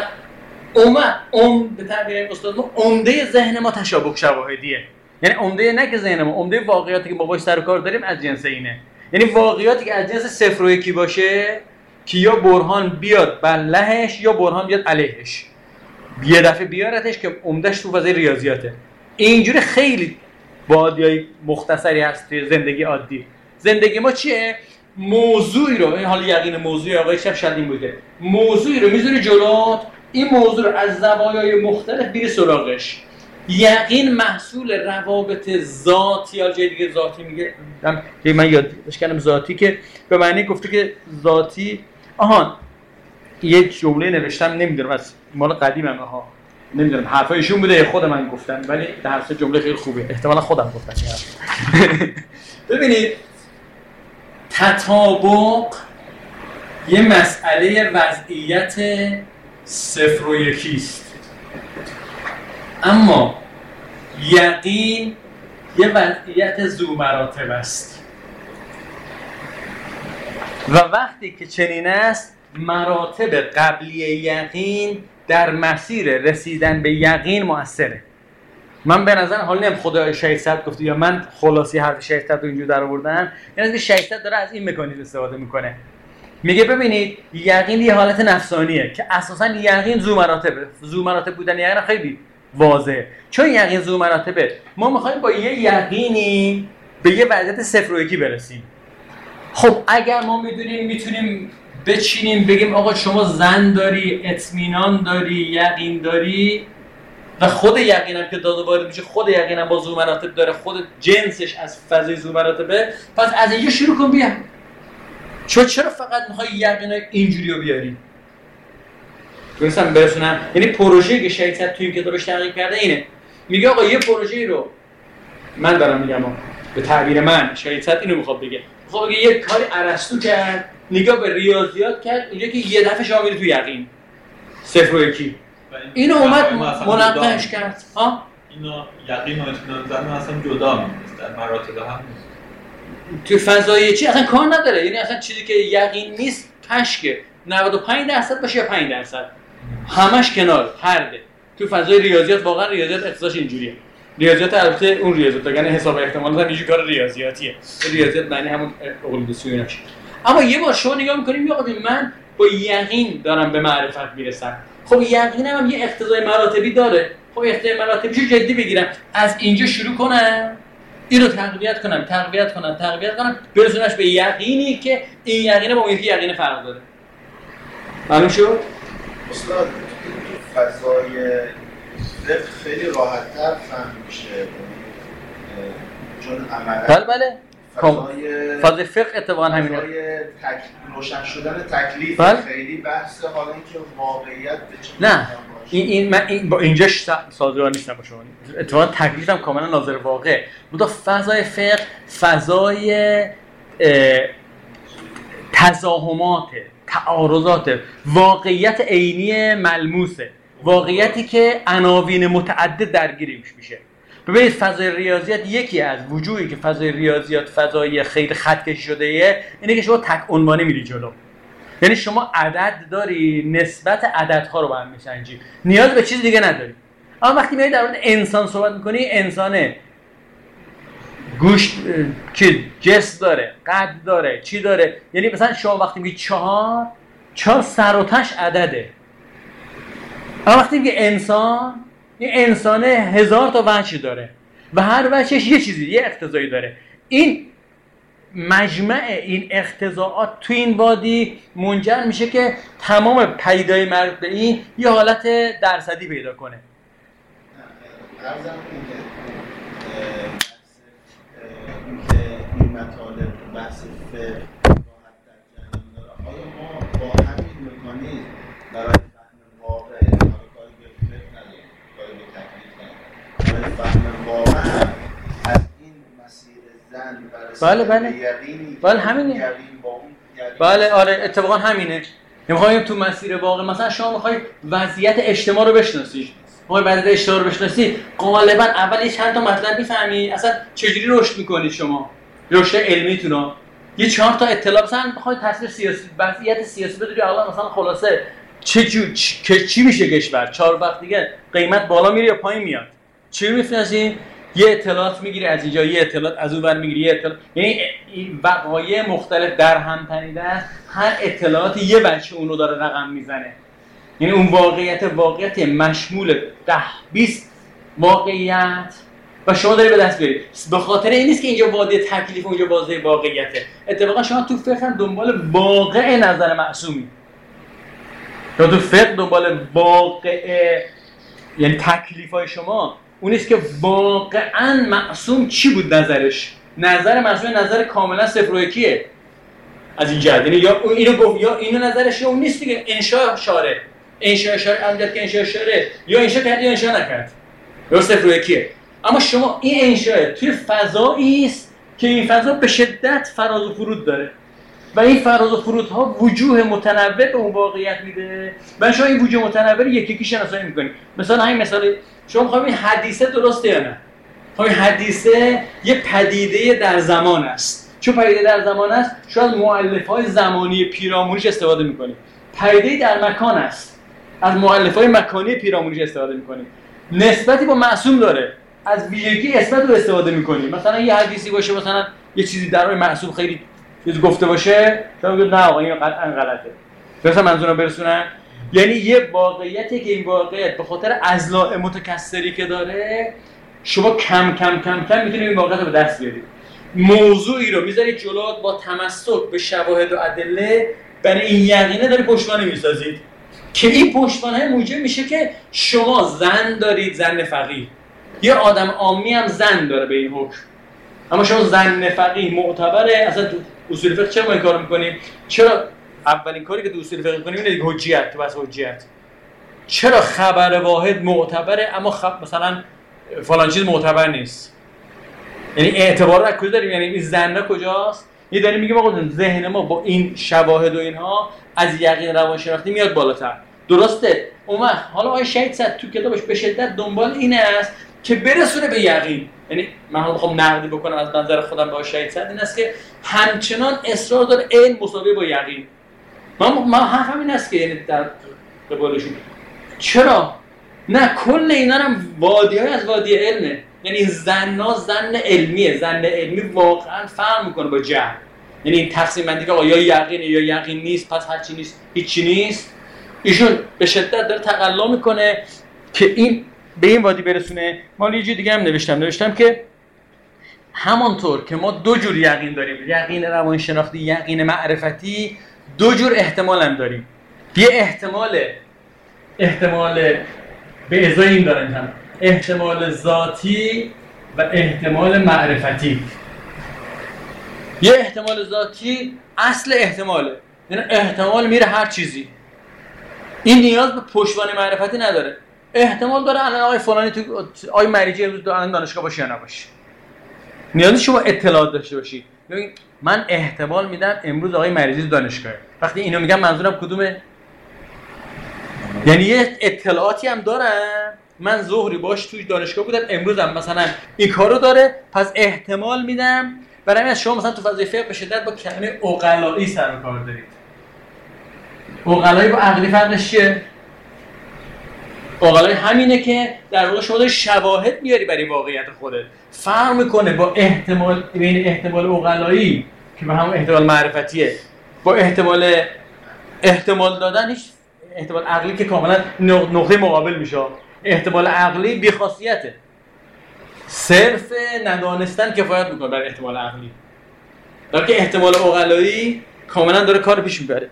به تعبیر استاد ما عمده ذهن ما تشابه شواهدیه. یعنی عمده نه که ذهن ما، عمده واقعیاتی که ما باهاش سر و کار داریم از جنس اینه. یعنی واقعیاتی که از جنس 0 و 1 باشه که یا برهان بیاد بر لهش یا برهان بیاد علیهش، یه دفعه بیارتش که عمدهش تو فضای ریاضیاته. اینجوری خیلی بادیای مختصری هست توی زندگی عادی. زندگی ما چیه؟ موضوعی رو، این حالا یقین موضوعی آقای شب شدیم بوده، موضوعی رو میذاری جلوت، این موضوع رو از زوایای مختلف بیری سراغش. یقین محصول روابط ذاتی یا جای دیگه ذاتی میگه، من یادش کردم ذاتی که به معنی گفته که ذاتی. یه جمله نوشتم نمیدونم از مال قدیمم، نمیدونم حرفایشون بوده یا خود من گفتم، ولی در هر جمله خیلی خوبه، احتمالا خودم گفتم. ببینید تطابق یه مسئله وضعیت 0 و 1 است، اما یقین یه وضعیت ذو مراتب است و وقتی که چنین است مراتب قبلی یقین در مسیر رسیدن به یقین مؤثره. من به نظر حال نیم خدا شهید صد گفته یا من خلاصی حرف شهید صد رو اینجور در آوردم، یعنی که شهید صد داره از این مکانیزم استفاده میکنه. میگه ببینید یقین یه حالت نفسانیه که اساسا یقین ذو مراتبه. ذو مراتب بودن یقین خیلی واضحه، چون یقین ذو مراتبه. ما میخوایم با یه یقینی به یه وضعیت 0 و 1 برسیم. خب اگر ما میدونیم میتونیم بچینیم بگیم آقا شما زن داری، اطمینان داری، یقین داری و خود یقینم که داده وارد میشه، خود یقینم با ذو مراتب داره، خود جنسش از فضای ذو مراتبه، پس از اینجا شروع کن بیا. چرا فقط میخوای یقینای اینجوری رو بیاری؟ مثلا برسونم، یعنی پروژه‌ای که شهید صد توی این کتابش تحقیق کرده اینه، میگه آقا یه پروژه‌ای رو من دارم میگم، به تعبیر من شهید صد اینو میخواد بگه، میخواد بگه یه کاری ارسطو کرد، نگاه به ریاضیات کرد، اینجا که یه دفعه شما میری تو یقین 0 و 1. اینو اومد مناقشه کرد. اینو یقین و اطمینان زدن اصلا جدا نیست، در مراتب هم نیست. تو فضای چی اصلا کار نداره، یعنی اصلا چیزی که یقین نیست پشکه، 95% باشه یا 5%، همش کنار پرده. تو فضای ریاضیات واقعا ریاضیات اقتصادش اینجوریه. ریاضیات البته اون ریاضیات یعنی حساب احتمالات هم یه کار ریاضیاتیه. ریاضیات معنی همون اقلیدوسی نشه. اما یه بار شما نگاه می‌کنید میگه من با یقین دارم به معرفت میرسم. خب یقینم هم یه اقتضای مراتبی داره. خب اقتضای مراتبیشو جدی بگیرم، از اینجا شروع کنم اینو تقویت کنم برسونش به یقینی که این یقینه با اون یکی یقینه فرق داره. معلوم شد؟ استاد تو فضای فقه خیلی راحت‌تر فهم میشه چون عملا بله فاز فقه اتفاقا همینه. فضای روشن شدن تکلیف خیلی بحث حالا اینکه واقعیت به چه نه این با اینجاش سازگار نیستم با شما. اتفاقا تکلیفم کاملا ناظر واقع. منتها فضای فقه فضای تزاحمات، تعارضات، واقعیت عینی ملموسه، واقعیتی که عناوین متعدد درگیرش میشه. ببینید فضای ریاضیات یکی از وجوهی که فضای ریاضیات فضای خیلی خط کشی شده ایه اینه که شما تک عنوانی میری جلو. یعنی شما عدد داری، نسبت عددها رو با هم میسنجی، نیاز به چیز دیگه نداری. اما وقتی میای در مورد انسان صحبت میکنی، انسانه گوشت جسم داره، قد داره، چی داره. یعنی مثلا شما وقتی میگی چهار سر و تش عدده. اما وقتی میگی انسان، این انسانه 1000 تا وجه داره و هر وجهش یه چیزی، یه اقتضایی داره. این مجمع این اقتضاعات تو این وادی منجر میشه که تمام پدیده‌های مربوط به این یه حالت درصدی پیدا کنه. عرضم این مطالب تو بحث فقه راحت در جریان داره. آیا ما با همین مکانیزم برای فهم واقع کاری به فقه نداریم، کاری به تکلیف نداریم، برای فهم واقع از این مسیر زن برای یقینی بله همینه. بله آره اتفاقا همینه. میخوایم تو مسیر واقع مثلا شما میخوای وضعیت اجتماع رو بشناسی، وضعیت اجتماع رو بشناسی غالبا اول چند تا مطلب میفهمی اصلا چجوری رشد میکنید شما، رشد علمیتون رو. یه 4 تا اطلاع مثلا بخوای تصویر سیاسی، وضعیت سیاسی بدونی حالا مثلا خلاصه چی میشه کشور 4 وقت دیگه قیمت بالا میره یا پایین میاد، چی میفهمی؟ یه اطلاعات میگیری از اینجا، یه اطلاعات از اونور میگیری، یه اطلاعات، یعنی وقایع مختلف در هم تنیده است، هر اطلاعاتی یه بچه اون رو داره رقم میزنه. یعنی اون واقعیت مشمول 10-20 واقعیت و شما داری به دست بیاری. به خاطر این نیست که اینجا وادی تکلیف و اونجا وادی واقعیته. اتفاقا شما تو فقه دنبال واقع نظر معصومی، یا تو فقه دنبال واقع، یعنی تکلیفای شما اون نیست که واقعا معصوم چی بود نظرش. نظر معصوم نظر کاملا صفر و یکیه از این جهت. یعنی یا اینو گفت یا اینو نظرش، یا اون نیست دیگه. انشاء شارع امجد که انشاء شارع یا انشاء کرد یا انشاء نکرد، یا صفر و یکیه. اما شما این انشاء توی فضایی است که این فضا به شدت فراز و فرود داره و این فراز و فرودها وجوه متنوع به اون واقعیت میده و شما این وجوه متنوع یکی یکی شناسایی میکنید. مثلا همین مثال شما میخواید این حدیثه درسته یا نه؟ این حدیثه یه پدیده در زمان است. چون پدیده در زمان است شاید مؤلفه‌های زمانی پیرامونیش استفاده میکنید. پدیده در مکان است، از مؤلفه‌های مکانی پیرامونیش استفاده میکنید. نسبتی با معصوم داره، از ویژگی اسمت رو استفاده میکنید. مثلا یه حدیثی باشه، مثلا یه چیزی در روی معصوم خیلی چیز گفته باشه، شما میگید نه آقا این قطعا غلطه. مثلا منظورم برسونن، یعنی یه واقعیتی که این واقعیت به خاطر اضلاع متکثری که داره شما کم میتونید این واقعیت رو به دست بیارید. موضوعی رو میذارید جلوت با تمسک به شواهد و ادله، برای این یقینه داری پشتوانه میسازید که این پشتوانه موجب میشه که شما زن دارید، زن فقیه. یه آدم عامی هم زن داره به این حکم، اما شما زن فقیه معتبره. اصلا تو اصول فقه چرا ما این کارو میکنیم؟ چرا اولین کاری که تو اصول فقه میکنیم اینه دیگه حجیت. تو بس حجیت چرا خبر واحد معتبره اما مثلا فلان چیز معتبر نیست؟ یعنی اعتبار رو کجا داریم؟ یعنی این زنه کجاست؟ یه داریم میگیم آقا ذهن ما با این شواهد و اینها از یقین روانشناختی میاد بالاتر. درسته؟ اون وقت حالا آقای شهید صد تو کتابش به شدت دنبال اینه است که برسونه به یقین. یعنی من میخوام نقدی بکنم از نظر خودم با شهید صد این است که همچنان اصرار داره علم مساوی با یقین. من حرفم این است که یعنی در قبالشون چرا نه کل اینا هم وادی‌های از وادی علمه. یعنی این زن علمیه. زن علمی واقعا فرق میکنه با جهل. یعنی این تقسیم بندی که آقا یا یقینه یا یقین نیست، پس هر چی نیست هیچی نیست، ایشون به شدت داره تقلا میکنه که این به این وادی برسونه. ما یه جای دیگه هم نوشتم که همانطور که ما دو جور یقین داریم، یقین روانشناختی، یقین معرفتی، دو جور احتمال هم داریم. یه احتمال به ازای این داریم، احتمال ذاتی و احتمال معرفتی. یه احتمال ذاتی اصل احتماله، یعنی احتمال میره هر چیزی، این نیاز به پشتوانه معرفتی نداره. احتمال داره الان آقای فلانی تو آقای مریجی امروز دانشگاه باشه یا نباشه، نیازی شما اطلاعات داشته باشی. ببین من احتمال میدم امروز آقای مریجی دانشگاهه. وقتی اینو میگم منظورم کدومه؟ یعنی یه اطلاعاتی هم دارم، من ظهری باش توی دانشگاه بودم، امروز هم مثلا این کارو داره، پس احتمال میدم. برای همین از شما مثلا تو فضای فقه به شدت با کلمه عقلایی سر و کار دارید. عقلایی با عقلی فرقش چیه؟ عقلایی همینه که در واقع شما داری شواهد میاری برای واقعیت خودت. فرق میکنه با احتمال، بین احتمال عقلایی که به همون احتمال معرفتیه با احتمال دادن. هیچ احتمال عقلی که کاملا نقطه مقابل میشه. احتمال عقلی بی‌خاصیته، صرف ندانستن کفایت میکنه برای احتمال عقلی، در که احتمال عقلایی کاملا داره کار پیش میبره.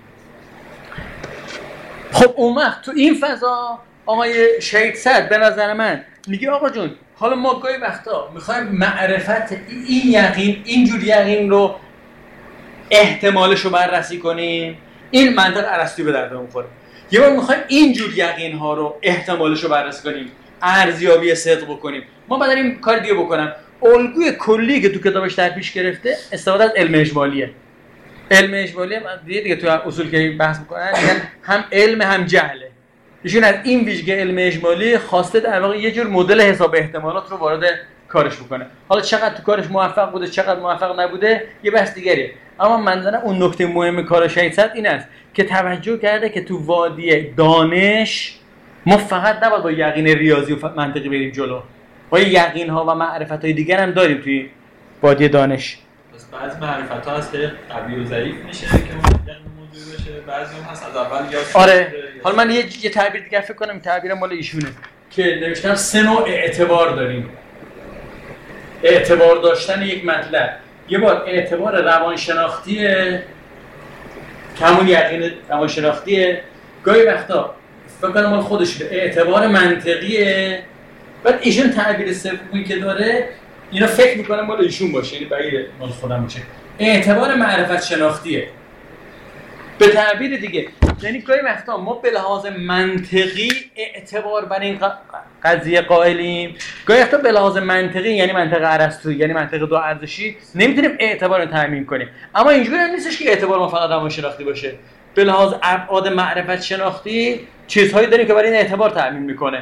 خب اون وقت تو این فضا آقای شهید صدر به نظر من میگه آقا جون حالا ما گاهی وقتا میخوایم معرفت این یقین، اینجور یقین رو احتمالش رو بررسی کنیم، این منطق ارسطویی به درد میخوره. یه بار میخوایم اینجور یقین ها رو احتمالش رو بررسی کنیم، ارزیابی صدق بکنیم. ما بعد این کار دیگه بکنم. الگوی کلی که تو کتابش در پیش گرفته استفاده از علم اجمالیه. علم اجمالی دیگه تو اصول که بحث میکنن میگن هم علم هم جهله. ایشون از این ویژگی علم اجمالی خواسته در واقع یه جور مدل حساب احتمالات رو وارد کارش بکنه. حالا چقدر تو کارش موفق بوده چقدر موفق نبوده یه بحث دیگریه، اما منظورم اون نکته مهم کار شهید صدر این است که توجه کرده که تو وادی دانش ما فقط نباید با یقین ریاضی و منطقی بریم جلو، با یقین ها و معرفت های دیگر هم داریم توی وادی دانش. پس بعضی معرفت ها از طریق قوی و ضعیف میشه که یقین موضوعی بشه، بعضی هم هست از اول یا آره. حالا من یه تعبیر دیگه فکر کنم تعبیر مال ایشونه که نوشتم 3 نوع اعتبار داریم. اعتبار داشتن یک مطلب، یه بار اعتبار روانشناختیه که همون یقین روانشناختیه، گاهی وقتا فکر کنم مال خودشه اعتبار منطقیه. بعد ایشون تعبیر سومی که داره اینا فکر میکنم مال ایشون باشه، یعنی بعید مال خودم باشه، اعتبار معرفت شناختیه. به تعبیر دیگه یعنی گاهی وقتا ما به لحاظ منطقی اعتبار بر این قضیه قائلیم، گاهی وقتا به لحاظ منطقی یعنی منطق ارسطویی یعنی منطق دو ارزشی نمیتونیم اعتبار رو تامین کنیم. اما اینجوری هم نیستش که اعتبار ما فقط روانشناختی باشه، به لحاظ ابعاد معرفت شناختی چیزهایی داریم که برای این اعتبار تامین میکنه.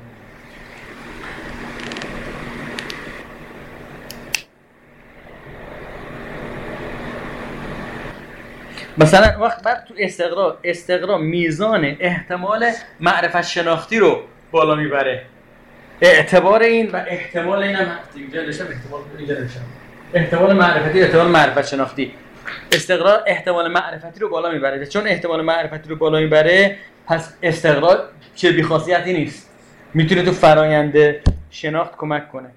مثلا وقت بعد تو استقرا میزان احتمال معرفت شناختی رو بالا میبره. اعتبار این و احتمال این هم اینجا داشتم، احتمال معرفتی، احتمال معرفت شناختی. استقرا احتمال معرفتی رو بالا میبره، چون احتمال معرفتی رو بالا میبره پس استقرا چه بی‌خاصیتی نیست، میتونه تو فرآیند شناخت کمک کنه.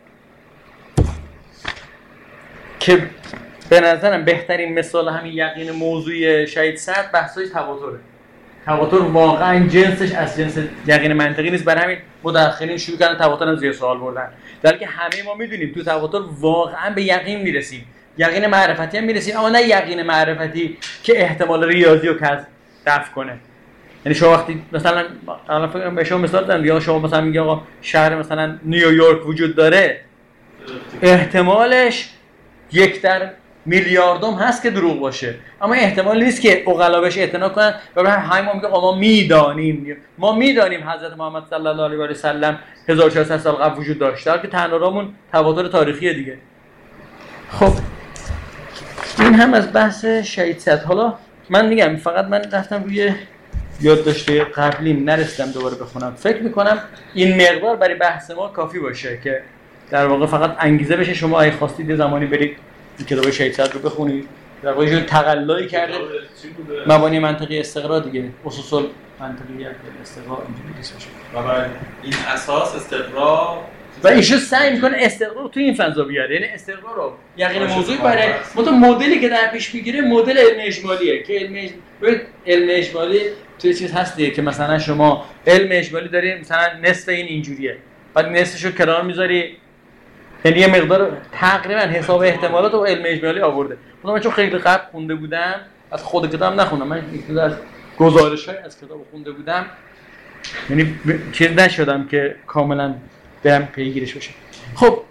که به نظرم بهترین مثال همین یقین موضوعی شهید صدر بحثای تواتره. تواتر واقعا جنسش از جنس یقین منطقی نیست، برای همین متأخرین شروع کردن تواتر رو زیر سوال بردن. در حالی که همه ما میدونیم تو تواتر واقعا به یقین میرسیم، یقین معرفتی هم میرسیم، اما نه یقین معرفتی که احتمال ریاضی رو دفع کنه. یعنی شما وقتی مثلا الان فکر به شما مثال دادم، یا شما مثلا میگی آقا شهر مثلا نیویورک وجود داره، احتمالش 1 در میلیاردم هست که دروغ باشه، اما احتمال نیست که عقلا بهش اعتنا کنن و به همین میگه ما میدانیم حضرت محمد صلی الله علیه و آله و سلم 1400 سال قبل وجود داشته، که تنها راهمون تواتر تاریخیه دیگه. خب این هم از بحث شهید صدر. حالا من میگم فقط من رفتم روی یادداشت قبلیم نرسیدم دوباره بخونم، فکر میکنم این مقدار برای بحث ما کافی باشه که در واقع فقط انگیزه بشه شما اگه خواستید زمانی برید کتاب شهید صدر رو بخونید. در واقع یه تقلایی کرده مبانی منطقی استقرا دیگه، اصول منطقیت استقرا اینجوری نیست باشه. و بر این اساس استقرا و ایشون سعی میکنه استقرار رو تو این فضا بیاره، یعنی استقرار رو یقین موضوعی برای مدلی که در پیش میگیره مدل علم اجمالیه که علم اجمالی توی چیز هست دیگه که مثلا شما علم اجمالی داری مثلا نصف این اینجوریه بعد نصفش رو کنار میذاری، یعنی یه مقدار تقریبا حساب احتمالات رو علم اجمالی آورده. من چون خیلی قبل خونده بودم، از خود کتاب نخوندم، من یکی از گزارش‌های از کتاب خونده بودم، یعنی چیز نشدم که کاملا برم پیگیرش بشم. خب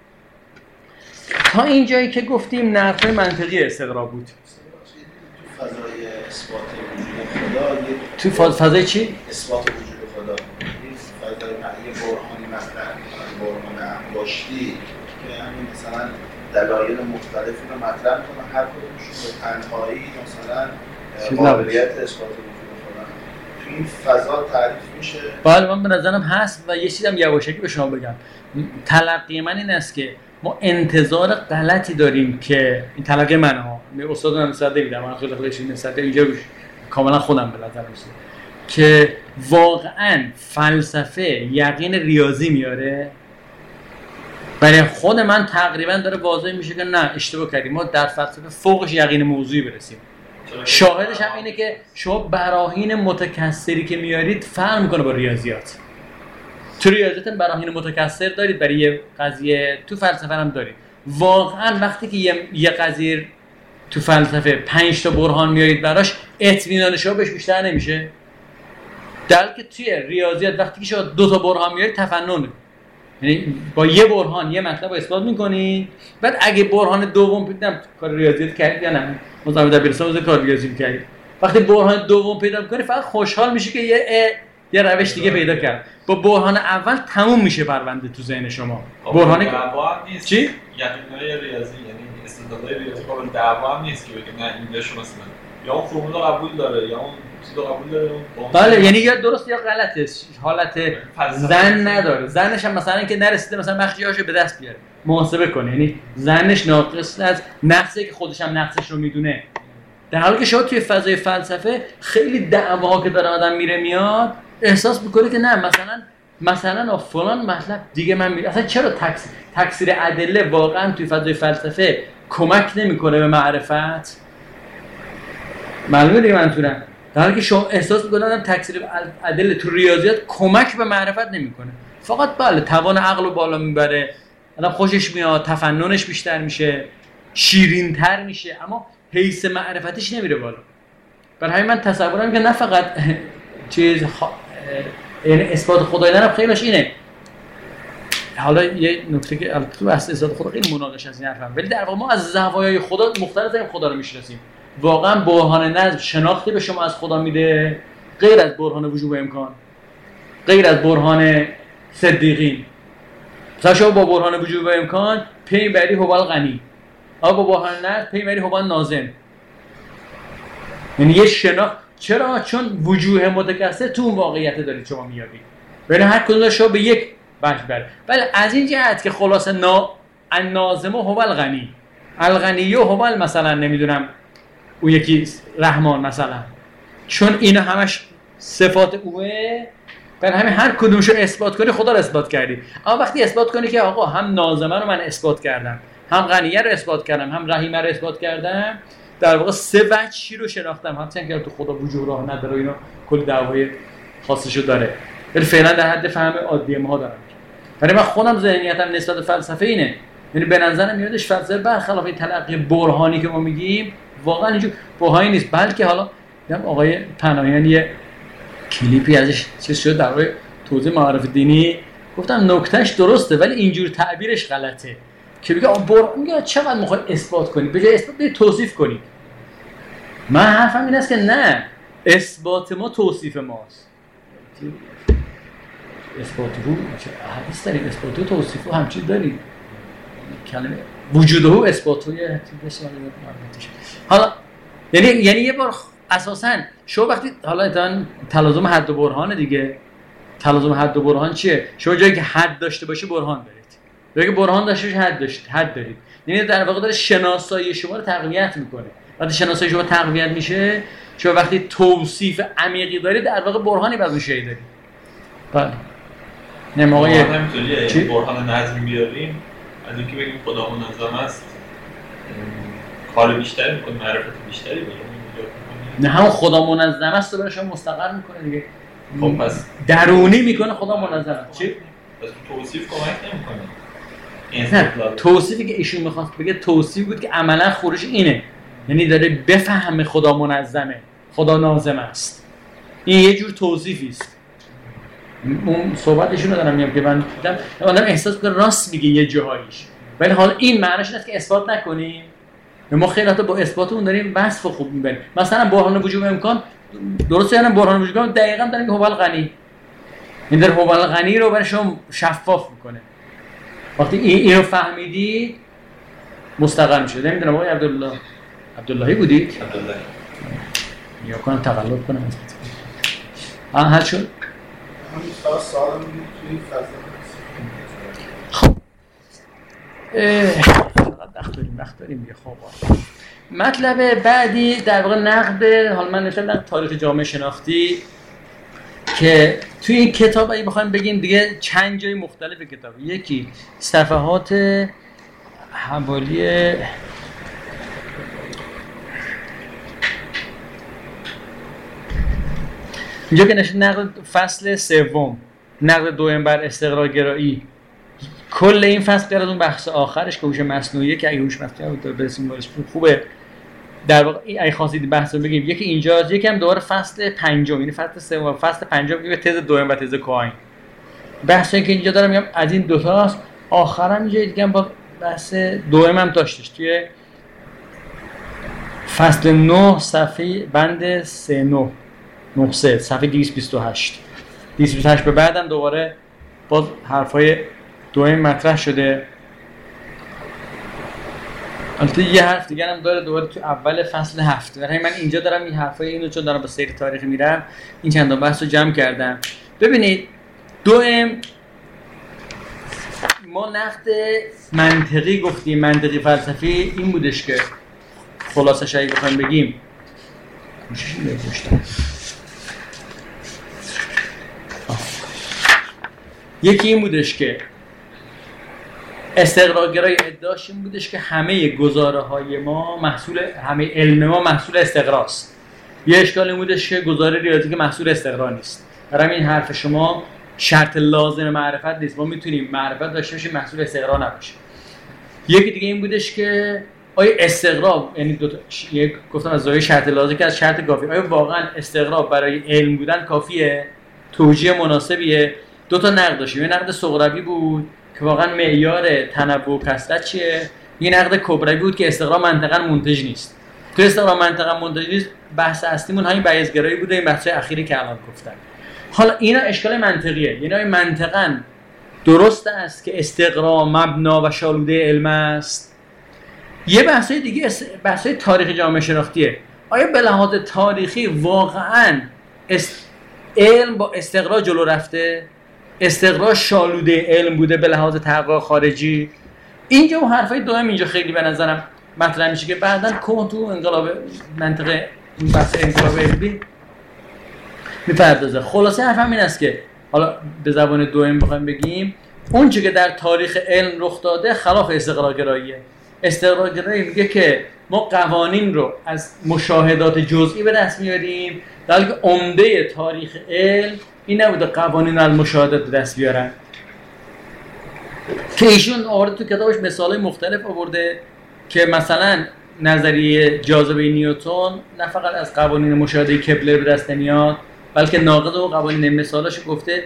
تا این جایی که گفتیم نقد منطقی استقرا بود. تو فضای اثبات وجود خدا تو فضای چی؟ اثبات وجود خدا. این فضای یه برهانی مثلا برهان انباشتی که همین مثلا دلایل مختلفی رو مطرح کنه، هر کدومشون به تنهایی مثلا قابلیت اثبات وجود خدا تو این فضا تعریف میشه. بله من به نظرم هست و یه چیزم یواشکی به شما بگم. تلقی من این است که ما انتظار غلطی داریم که این تلقی من ها استاد من نصد دیدم، من خیلی نصد اینجا کاملا خودم به نظر میاد که واقعا فلسفه یقین ریاضی میاره. برای خود من تقریبا داره واضح میشه که نه اشتباه کردیم، ما در فلسفه فوقش یقین موضوعی برسیم. شاهدش هم اینه که شما براهین متکثری که میارید فرق میکنه با ریاضیات. تو ریاضیات براهین متکثر دارید برای یه قضیه، تو فلسفه هم دارید. واقعا وقتی که یه قضیه تو فلسفه 5 تا برهان میارید براش، اطمینان شما بهش بیشتر نمیشه. در حالی که توی ریاضیات وقتی که شما 2 تا برهان میارید تفننه، یعنی با یه برهان یه مطلب رو اثبات می‌کنی، بعد اگه برهان دوم پیدا کار ریاضیات کردید یا نه مطابق دبیرستان کار ریاضی کردید، وقتی برهان دوم پیدا می‌کنی فقط خوشحال میشی که یه روش دیگه پیدا کرد. با برهان اول تموم میشه پرونده تو ذهن شما. برهان دعوا هم نیست. چی؟ یقین‌های ریاضی یعنی استدلال‌های ریاضی قابل دعوا هم نیست که بگه نه این بهش مثلا یا اون فرمول قبول داره یا اون چیز قبول داره. بله یعنی یا درست یا غلطه، حالت زن نداره. زنش هم مثلا اینکه نرسیده مثلا مخجیاشو به دست بیاره محاسبه کنه، یعنی زنش ناقص از نقصی که خودش هم نقصش رو میدونه. در حالی که شما توی فضای فلسفه خیلی دعواها که داره آدم میره میاد احساس میکنه که نه مثلا فلان مطلب دیگه من میره. اصلا چرا تکثیر ادله واقعا توی فضای فلسفه کمک نمیکنه به معرفت؟ معلومه دیگه منظورم. در حالی که شما احساس میکنه آدم تکثیر ادله تو ریاضیات کمک به معرفت نمیکنه، فقط بله توان عقل رو بالا میبره، آدم خوشش میاد، تفننش بیشتر میشه، شیرین‌تر میشه، اما حیث معرفتش نمیره بالا. برای همین من تصورم که نه فقط یعنی اثبات خدا دادن خیلیش اینه. حالا یه نکته که تو بحث اثبات خدا خیلی مناقشه از این حرفم، ولی در واقع ما از زوایای خدا مختلف خدا رو میشناسیم. واقعا برهان نظم شناختی به شما از خدا میده غیر از برهان وجوب و امکان، غیر از برهان صدیقین. مثلا شما با برهان وجوب و امکان پی بری هو الغنی، اما با برهان نظم پی بری هو الناظم. یعنی یه شناخت. چرا؟ چون وجوه متکثر تو اون واقعیت دارید شما میابید، ببین هر کدوم شما به یک بخش بره. ولی از این جهت که خلاصه الناظم هو الغنی، الغنی هو مثلا نمیدونم اون یکی رحمان مثلا، چون اینا همش صفات اوه، برای همین هر کدومشو اثبات کنی خدا رو اثبات کردی. اما وقتی اثبات کنی که آقا هم ناظمه رو من اثبات کردم، هم غنیه رو اثبات کردم، هم رحیمه رو اثبات کردم، در واقع 3 وجهی رو شناختم. همچنین که تو خدا وجود راه نداره و اینا کلی دعوای خاصشو داره، ولی فعلا در حد فهم عادی ما دارم. ولی من خودم ذهنیتم نسبت به فلسفه اینه، یعنی به نظرم میادش فلسفه برخلاف این تلقی برهانی که ما میگیم واقعا اینجور برهانی نیست، بلکه حالا دیدم آقای پناهیان یه کلیپی ازش چیز شد در واقع توضیح معارف دینی، گفتم نکتهش درسته ولی اینجور تعبیرش غلطه که میگه چقدر میخوای اثبات کنی، به جای اثبات بری توصیف کنی. من حرفم این است که نه، اثبات ما توصیف ماست. اثبات رو حدیث داریم، اثبات رو توصیف رو همچین داریم، کلمه وجوده و اثبات رو یه حالا یعنی یه بار اساساً شما وقتی حالا تلازم حد و برهان دیگه، تلازم حد و برهان چیه؟ شما جایی که حد داشته باشه برهان دارید، جایی که برهان داشته باشه حد دارید. یعنی در واقع داره شناسایی شما رو تقویت میکنه. وقتی شناسایی شما تقویت میشه، شما وقتی توصیف عمیقی دارید در واقع برهانی بعد میشه دارید. بله نه آقای همینطوریه، چی؟ برهان نظم بیاریم از اینکه بگیم خدا منظم است کار بیشتری میکنه، معرفت بیشتری بگیم نه هم خدا منظم است رو برای شما مستقر میکنه دیگه. خب پس درونی میکنه خدا منظم است. چی؟ پس توصیف کمک نمیکنه. نه توصیفی که ایشون میخواست بگه توصیف بود که عملا خروش اینه، یعنی داره بفهمه خدا منظمه، خدا ناظم است. این یه جور توصیفی است. اون صحبتشون رو دارم میگم که من دیدم آدم احساس کنه راست میگه یه جاهایش، ولی حالا این معنیش اینه که اثبات نکنیم. ما خیلی وقتا با اثبات اون داریم وصف خوب میبریم. مثلا برهان وجوب امکان درسته، یعنی برهان وجوب امکان دقیقاً داریم که هو الغنی، این در هو الغنی رو برای شما شفاف میکنه. وقتی اینو فهمیدی مستقر میشه. نمیدونم آقای عبداللهی بودید؟ عبدالله یا کنم تقلب کنم حل شد؟ همین سوال توی فضا خب وقت داریم یه خواب. مطلب بعدی در واقع نقد، حالا من نشون نقد تاریخ جامعه شناختی که توی این کتاب اگه بخوایم بگیم دیگه چند جای مختلف کتاب. یکی صفحات حوالی اینجا که نشون نقد فصل سوم، نقد دوم بر استقرارگرایی. کل این فصل غیر از اون بحث آخرش که هوش مصنوعیه که اگه هوش مصنوعی رو برسیم بارش خوبه در واقع اگه خواستید بحث رو بگیم یکی اینجاست، یکی هم دوباره فصل پنجم، یعنی فصل سوم و فصل پنجم که تز دوم و تز کوهاین. بحثی که اینجا دارم میگم از این دو تاست. آخرام یه دیگه هم با بحث دوم هم داشتش توی فصل 9 صفحه بند 39 صفحه 228 به بعدم دوباره باز حرفای دوم مطرح شده. البته یه حرف دیگه هم داره دوباره تو اول فصل 7. برای من اینجا دارم این حرفای اینو چون دارم با سیر تاریخی میرم این چند تا بحث رو جمع کردم. ببینید دوم ما نقد منطقی گفتیم، منطقی فلسفی این بودش که خلاصش اگه بخوایم بگیم یکی این بودش که استقرارگرای ادعاش این بودش که همه گزاره‌های ما محصول، همه علم ما محصول استقراست. یه اشکال این بودش که گزاره ریاضی که محصول استقرار نیست. برای این حرف شما شرط لازم معرفت نیست. ما میتونیم معرفت داشته باشیم محصول استقرار نباشه. یکی دیگه این بودش که آیا استقرار، یعنی دو تا یک گفتم از زاویه شرط لازم که از شرط کافی، آیا واقعا استقرار برای علم بودن کافیه؟ توجیه مناسبیه؟ دو تا نقد داشتیم. یه نقد صغروی بود که واقعا معیار تنوع و کثرت چیه؟ یه نقد کبروی بود که استقرار منطقاً منتج نیست. تو استقرار منطقاً منتج نیست بحث اصلیمون همین بیض‌گرایی بوده، این بحث اخیری که الان گفتم. حالا اینا اشکال منطقیه، یعنی آیا منطقاً درست است که استقرار مبنا و شالوده علم است؟ یه بحثای دیگه بحثای تاریخ جامعه شناختیه. آیا به لحاظ تاریخی واقعاً علم با استقرار جلو رفته؟ استقرار شالوده علم بوده به لحاظ تحقق خارجی؟ اینجا و حرفای دوم اینجا خیلی به نظرم مطرح میشه که بعداً تو انقلاب منطقه بحث انقلاب علمی میپردازه. خلاصه حرفم این است که حالا به زبان دوم بخوایم بگیم اون چیزی که در تاریخ علم رخ داده خلاف استقرارگراییه. استقرارگرایی میگه که ما قوانین رو از مشاهدات جزئی به دست میاریم، در حالی که عمده تاریخ علم این نبوده قوانین رو از مشاهدات به دست بیارن. که ایشون آورده تو کتابش مثالای مختلف آورده که مثلا نظریه جاذبه نیوتن نه فقط از قوانین مشاهده کپلر به دست نمیاد بلکه ناقض و قوانین مثالاشو گفته.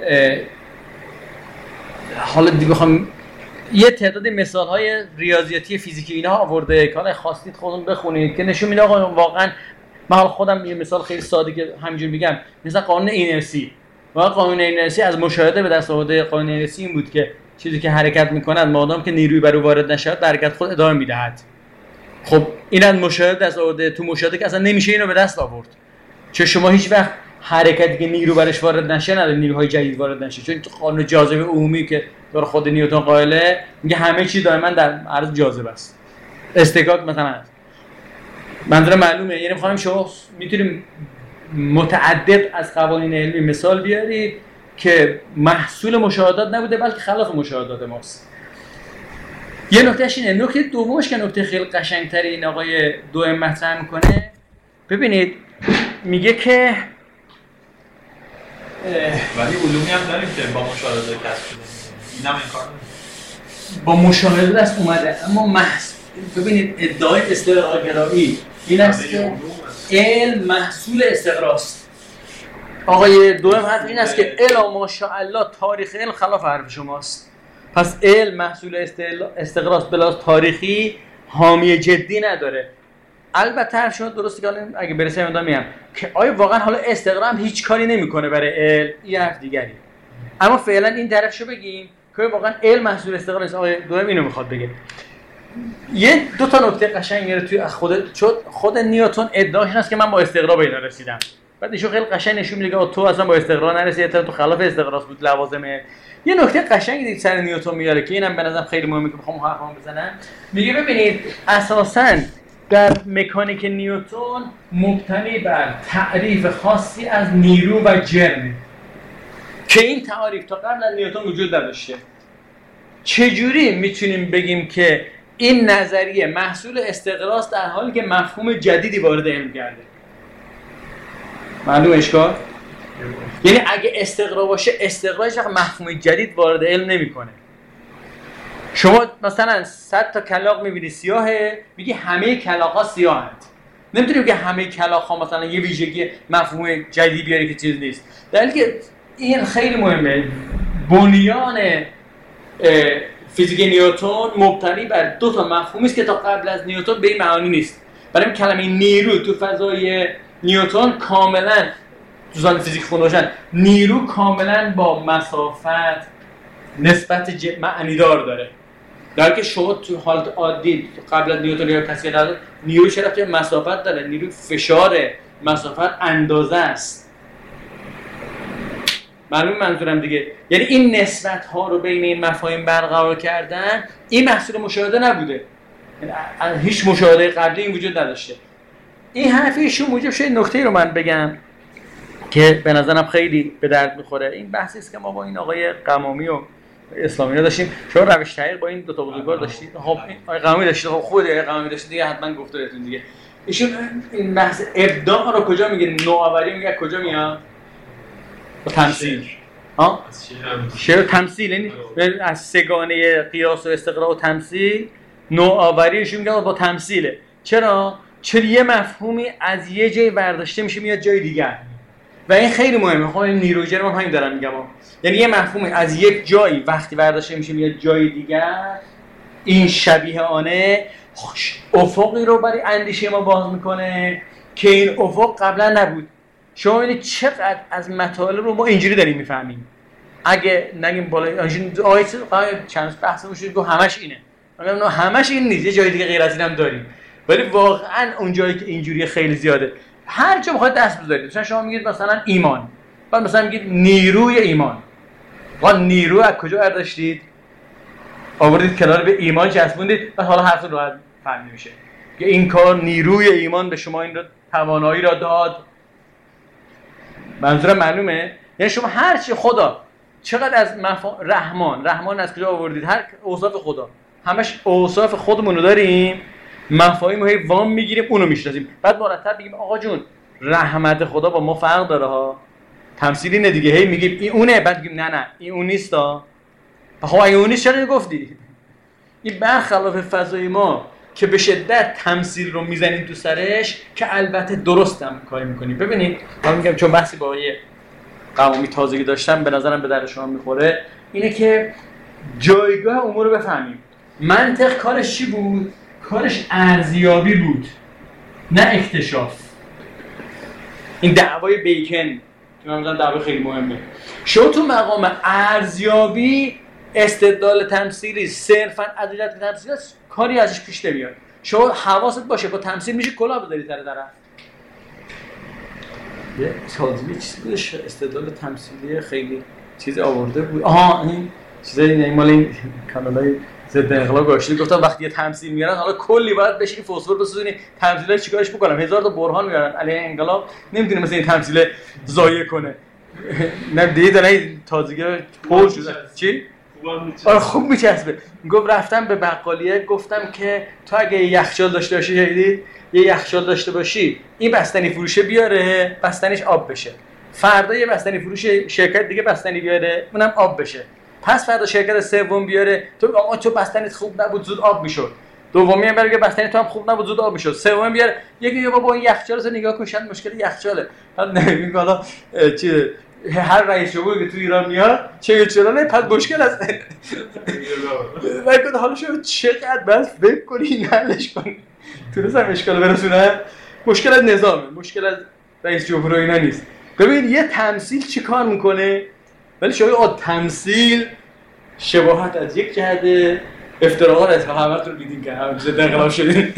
حالا دیگه بخوام یه تعداد مثال‌های ریاضیاتی فیزیکی اینا آورده که حالا خواستید خودتون بخونید که نشون میده آقا واقعا من حالا خودم یه مثال خیلی ساده که همینجوری میگم، مثلا قانون اینرسی. واقعا قانون اینرسی از مشاهده به دست آورده. قانون اینرسی این بود که چیزی که حرکت می‌کند مادام که نیروی بر او وارد نشود حرکت خود ادامه می‌دهد. خب این از مشاهده دست آورده. تو مشاهده که اصلا نمیشه اینو به دست آورد. چون شما هیچ وقت حرکتی که نیرو برش وارد نشه نداره نیروهای جدید وارد نشه. چون قانون جاذبه عمومی که داره خود نیوتن قائله میگه همه چی دائما در عرض جاذبه است. استکاک مثلا منظور معلومه. یعنی می‌خوایم شما میتونیم متعدد از قوانین علمی مثال بیارید که محصول مشاهدات نبوده بلکه خلاف مشاهدات ماست. یه نکتهش اینه. نکته دومش که نکته خیلی قشنگتری این آقای دوئم مطرح میکنه، ببینید میگه که ولی علومی هم داریم که با مشاهده کسب کنیم، اینم این کار نمی‌کنه. با مشاهده دست اومده، اما ببینید ادعای استقراگرایی این است که علم محصول استقراست. آقای دوئم حرف این است که الا ماشاءالله تاریخ علم خلاف حرف شماست. پس علم محصول استقراست، بلا تاریخی حامی جدی نداره. البته حرف شما درسته که اگه برسه امدا میگم که آیا واقعا حالا استقرا هم هیچ کاری نمیکنه برای علم، این حرف دیگری. اما فعلا این طرفشو بگیم که واقعا علم محصول استقرا نیست. آقای دوئم اینو میخواد بگه. یه دو تا نکته قشنگ رو توی خود نیوتن ادعاش هست که من با استقرا به اینا رسیدم. بعد ایشون خیلی قشنگ نشون میده که تو اصلا با استقرا نرسیدی، تو خلاف استقراست بود لوازمه. یه نکته قشنگی دیگه سر نیوتن میاره که اینم به نظرم خیلی مهمه که میخوام حرفام بزنم. میگه ببینید اساساً در مکانیک نیوتن مبتنی بر تعریف خاصی از نیرو و جرم که این تعریف تا قبل از نیوتن وجود نداشته. چجوری میتونیم بگیم که این نظریه محصول استقراست در حالی که مفهوم جدیدی وارد علم کرده؟ معلوم اشکال؟ یعنی اگه استقرا باشه، استقرا هیچ وقت مفهوم جدید وارد علم نمیکنه. شما مثلا 100 تا کلاغ میبینی سیاهه، میگی همه کلاغ‌ها سیاهند. نمیتونی بگی همه کلاغ‌ها مثلا یه ویژگی مفهوم جدیدی بیاری که چیز نیست. در حالی که این خیلی مهمه. بنیان فیزیک نیوتن مبتنی بر دو تا مفهومی است که تا قبل از نیوتن به این معانی نیست. برای این کلمه نیرو تو فضای نیوتن کاملا تو زبان فیزیک خوندن، نیرو کاملا با مسافت نسبت معنیدار داره. در حالی که شما تو حالت عادی قبل از نیوتن یا کسی نداره، نیرو چرا که مسافت داره؟ نیرو فشار، مسافت اندازه است. معلوم منظورم دیگه. یعنی این نسبت ها رو بین این مفاهیم برقرار کردن، این محصول مشاهده نبوده. یعنی هیچ مشاهده قبلی این وجود نداشته. این حرف ایشون موجب شد نکته رو من بگم که به نظرم خیلی به درد میخوره. این بحثی است که ما با این آقای قمامی و اسلامی داشتیم. شما روش تحقیق با این دو تا بزرگوار داشتید. خب آقای قمامی داشتید، خب خود آقای قمامی داشتید دیگه، حتما گفتارتون دیگه. ایشون این بحث ابداع رو کجا میگه؟ نوآوری میگه کجا میاد؟ با تمثیل. ها؟ شعر تمثیل، یعنی از سگانه قیاس و استقراء و تمثیل نوآوریشون میگه با تمثیله. چرا یه مفهومی از یه جای برداشته میشه میاد جای دیگر. و این خیلی مهمه. خب این نیرو جرم هم همین دارم میگم. یعنی یه مفهومی از یک جایی وقتی برداشته میشه میاد جای دیگر، این شبیه آنه افقی رو برای اندیشه ما باز میکنه که این افق قبلا نبود. شما ببینید چقدر از مطالب رو ما اینجوری داریم میفهمیم. اگه نگیم بالا آیت چند بحثمون شد گفت همش اینه. میگم نه همش این نیست، یه جای دیگه غیر از اینم داریم. ولی واقعا اون جایی که اینجوری خیلی زیاده. هر جا بخواید دست بذارید. مثلا شما میگید مثلا ایمان. بعد مثلا میگید نیروی ایمان. واقعا نیرو از کجا برداشتید؟ آوردید کنار به ایمان چسبوندید، بعد حالا حرف راحت فهمیده میشه. که این کار نیروی ایمان به شما این رو توانایی را داد. منظورم معلومه؟ یعنی شما هر چی خدا چقدر از رحمان از کجا آوردید؟ هر اوصاف خدا. همش اوصاف خودمون رو داریم. مفاهیم رو وام میگیریم، اونو میشناسیم. بعد مرتب بگیم آقا جون رحمت خدا با ما فرق داره ها. تمثیلی اینه دیگه. هی میگیم این اونه، بعد میگیم نه این اون نیست ها. خب اگه اون نیست چرا گفتی؟ این برخلاف فضای ما که به شدت تمثیل رو میزنیم تو سرش که البته درستم کاری میکنیم. ببینید من میگم چون بحثی با آقای قمامی تازگی داشتم به نظرم به درد شما میخوره، اینه که جایگاه امور رو بفهمیم. منطق کارش چی بود؟ کارش ارزیابی بود، نه اکتشاف. این دعوای بیکن که من میگم دعوای خیلی مهمه. شما تو مقام ارزیابی استدلال تمثیلی صرفاً از جهت تمثیلی کاری ازش پیش نمیاد. شما حواست باشه با تمثیل میشه کلاه بذاری سر طرف. یه سازمی چیزی بودش استدلال تمثیلی خیلی چیز آورده بود. این چیزای مال این کانالای ضد انقلاب گاشتی گفتن وقتی یه تمثیل میارن حالا کلی باید بشین فسفر بسوزونی تمثیلای چیکارش بکنم. 1000 تا برهان میارن علیه انقلاب، نمیدونی مثلا این تمثیل ضایع کنه. نه دیدن تازگی پر شده. چی؟ آره خوب میچسبه. گفت رفتم به بقالیه گفتم که تو اگه یخچال داشته باشی یه یخچال داشته باشی این بستنی فروشه بیاره بستنیش آب بشه، فردا یه بستنی فروش شرکت دیگه بستنی بیاره اونم آب بشه، پس فردا شرکت سوم بیاره تو بستنیت خوب نبود زود آب میشد، دومی هم بره بستنی تو هم خوب نبود زود آب میشد، سومی بیاره یکی بابا این یخچال رو نگاه کن شاید مشکل یخچاله. حالا نمیگم حالا چی هر رئیس جمهوری که تو ایران میاد چرا نه پس مشکل است. ولی حالا شما چقدر بس فکر کنی حلش کنی تونستم اشکال برسونم. مشکل از نظامه، مشکل از رئیس جمهور اینا نیست. ببین یه تمثیل چی کار میکنه ولی شما تمثیل شباهت از یک جهده افتراقات از همتون رو دیدین که هم زده انقلاب شدین.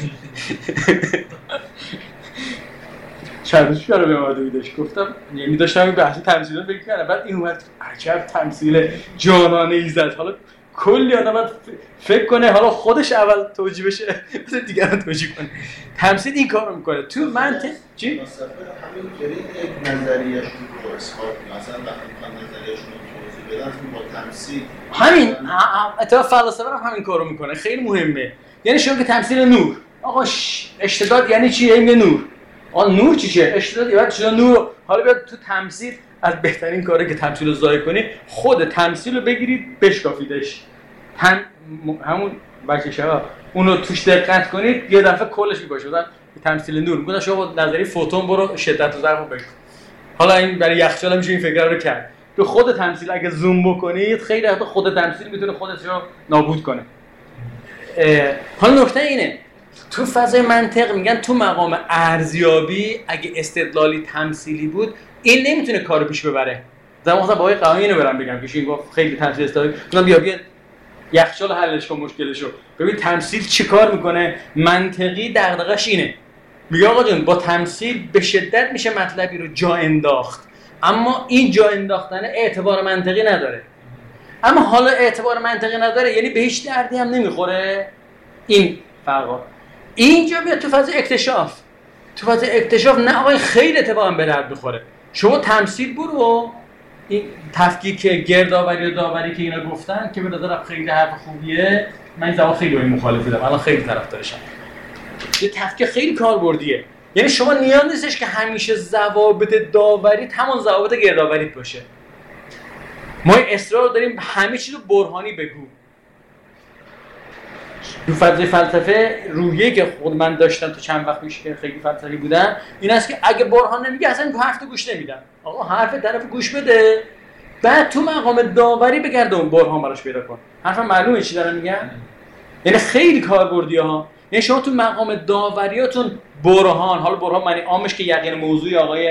چند روز رو به ما دویدش گفتم یعنی داشتم این بحث تمثیل رو فکر کردم بعد این اومد عجب تمثیل جانانه ای زد. حالا کلی آدم فکر کنه حالا خودش اول توجیه بشه بعد دیگران توجیه کنه. تمثیل این کارو میکنه تو منطق چی؟ همین که یک نظریه‌شون رو اثبات مثلا وقتی میخوان نظریه‌شون رو توضیح بدن با تمثیل همین اتفاق فلسفه هم همین کارو میکنه خیلی مهمه. یعنی شما که تمثیل نور آقا اشتداد یعنی چی؟ این نور نور چیه؟ اشتداد بعد شما نور حالا بیاد تو تمثیل از بهترین کاره که تمثیل رو ظاهر کنی خود تمثیل رو بگیرید بشکافیدش همون بچه‌ها اونو توش دقت کنید یه دفعه کلش می‌باشه مثلا تمثیل نور میگن شما با نظریه فوتون برو شدت و ضعف رو بگو. حالا این برای یخچال میشه این فکر رو کرد تو خود تمثیل اگه زوم بکنید خیلی وقتا خود تمثیل میتونه خودش رو نابود کنه. حالا نکته اینه تو فضای منطق میگن تو مقام ارزیابی اگه استدلالی تمثیلی بود این نمیتونه کارو پیش ببره. مثلا با آقای قهوه‌ای اینو برام بگم که این گفت خیلی تمثیل استدلالی گفتم بیا یخچال حلش کن مشکلشو. ببین تمثیل چیکار میکنه؟ منطقی دغدغش اینه میگه آقا جون با تمثیل به شدت میشه مطلبی رو جا انداخت اما این جا انداختن اعتبار منطقی نداره. اما حالا اعتبار منطقی نداره یعنی به هیچ دردی هم نمیخوره. این فرقا اینجا بیاد تو فاز اکتشاف. تو فاز اکتشاف نه آقا خیلی اتفاقا به درد بخوره. شما تمثیل برو این تفکیک گردآوری و داوری که اینا گفتن که به نظرم خیلی حرف خوبیه. من این زبان خیلی مخالفی دارم الان خیلی طرفدارشم. یه تفکیک خیلی کاربردیه. یعنی شما نیاز نیستش که همیشه ضوابط داوری همون ضوابط گردآوریت باشه. ما اصرار داریم همه چیز رو برهانی بگو. تو فضای فلسفه رویه که خود من داشتم تو چند وقت پیش که خیلی فلسفی بودم این است که اگه برهان نمیگه اصلا تو حرف گوش نمیدم. آقا حرف طرف گوش بده بعد تو مقام داوری بگرد اون برهان براش پیدا کن. حرف معلومه چی دارم میگم؟ یعنی خیلی کاربردیه ها. یعنی شما تو مقام داوریاتون برهان حالا برهان معنی عامش که یقین موضوعی آقای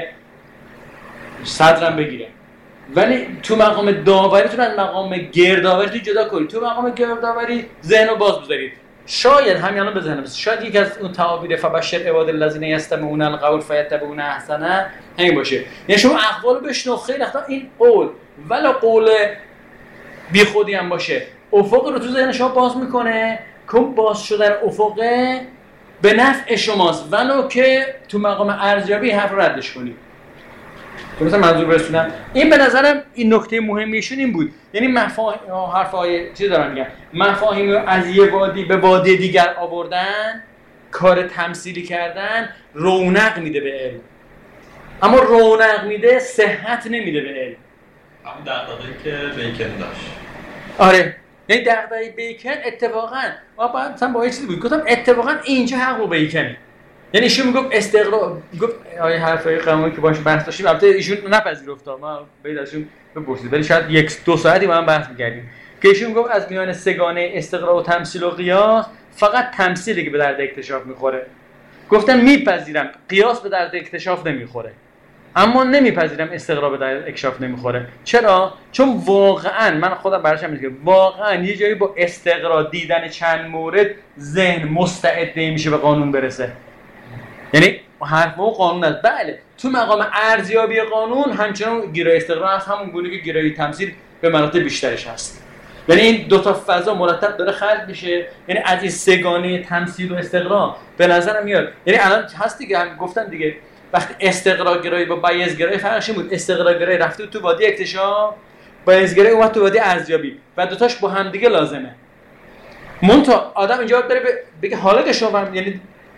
صدرم بگیره ولی تو مقام داوریتون از مقام گردآوری جدا کنید. تو مقام گردآوری ذهن رو باز بذارید. شاید همیانا بزنم شاید یک از اون تعابیر فبشر عباد الذین یستمعون القول فیتبعون احسنه همین باشه. یعنی شما اقوالو بشنو خیلی وقتا این قول ولی قول بی خودی هم باشه افق رو تو ذهن شما باز میکنه که باز شدن افق به نفع شماست ولو که تو مقام ارزیابی حرف رو ردش کنید. مثلا منظور برسونم این به نظرم این نکته مهمیشون این بود. یعنی مفاهیم حرفای چی دارم میگم مفاهیم رو از یه وادی به وادی دیگر آوردن کار تمثیلی کردن رونق میده به علم اما رونق میده صحت نمیده به علم. همون دغدغه‌ای که بیکن داشت. آره یعنی دغدغه بیکن اتفاقا ما بعد مثلا با یه چیزی بود گفتم اتفاقا اینجا حق و بیکنی. یعنی ایشون میگفت استقرار گفت آیه حرفای قومی که باهاش بحث داشتیم البته ایشون نپذیرفت ما بعدشون بپرسید ولی شاید 1-2 ساعتی با هم بحث می‌کردیم که ایشون میگفت از میان سگانه استقرار و تمثیل و قیاس فقط تمثیلی که به درد اکتشاف میخوره. گفتم میپذیرم قیاس به درد اکتشاف نمیخوره اما نمیپذیرم استقرار به درد اکتشاف نمیخوره. چرا؟ چون واقعا من خودم براشم میگم واقعا یه جایی با استقرار دیدن چند مورد ذهن مستعد نمیشه به قانون برسه. یعنی حرف و قانون است. بله تو مقام ارزیابی قانون همچنان گرای استقرار هست همون گونه که گرای تمثیل به مراتب بیشترش هست. یعنی این دو تا فضا مرتب داره خلق میشه. یعنی از این سگانه تمثیل و استقرار به نظرم میاد یعنی الان هست دیگه هم گفتن دیگه وقتی استقراق‌گرایی با بیض‌گرایی فرقش این بود، استقراق‌گرایی رفته تو وادی اکتشاف، بیض‌گرایی اومد تو وادی ارزیابی و دوتاش با هم دیگه لازمه. منتها آدم اینجا داره بگه حالا که شما یعنی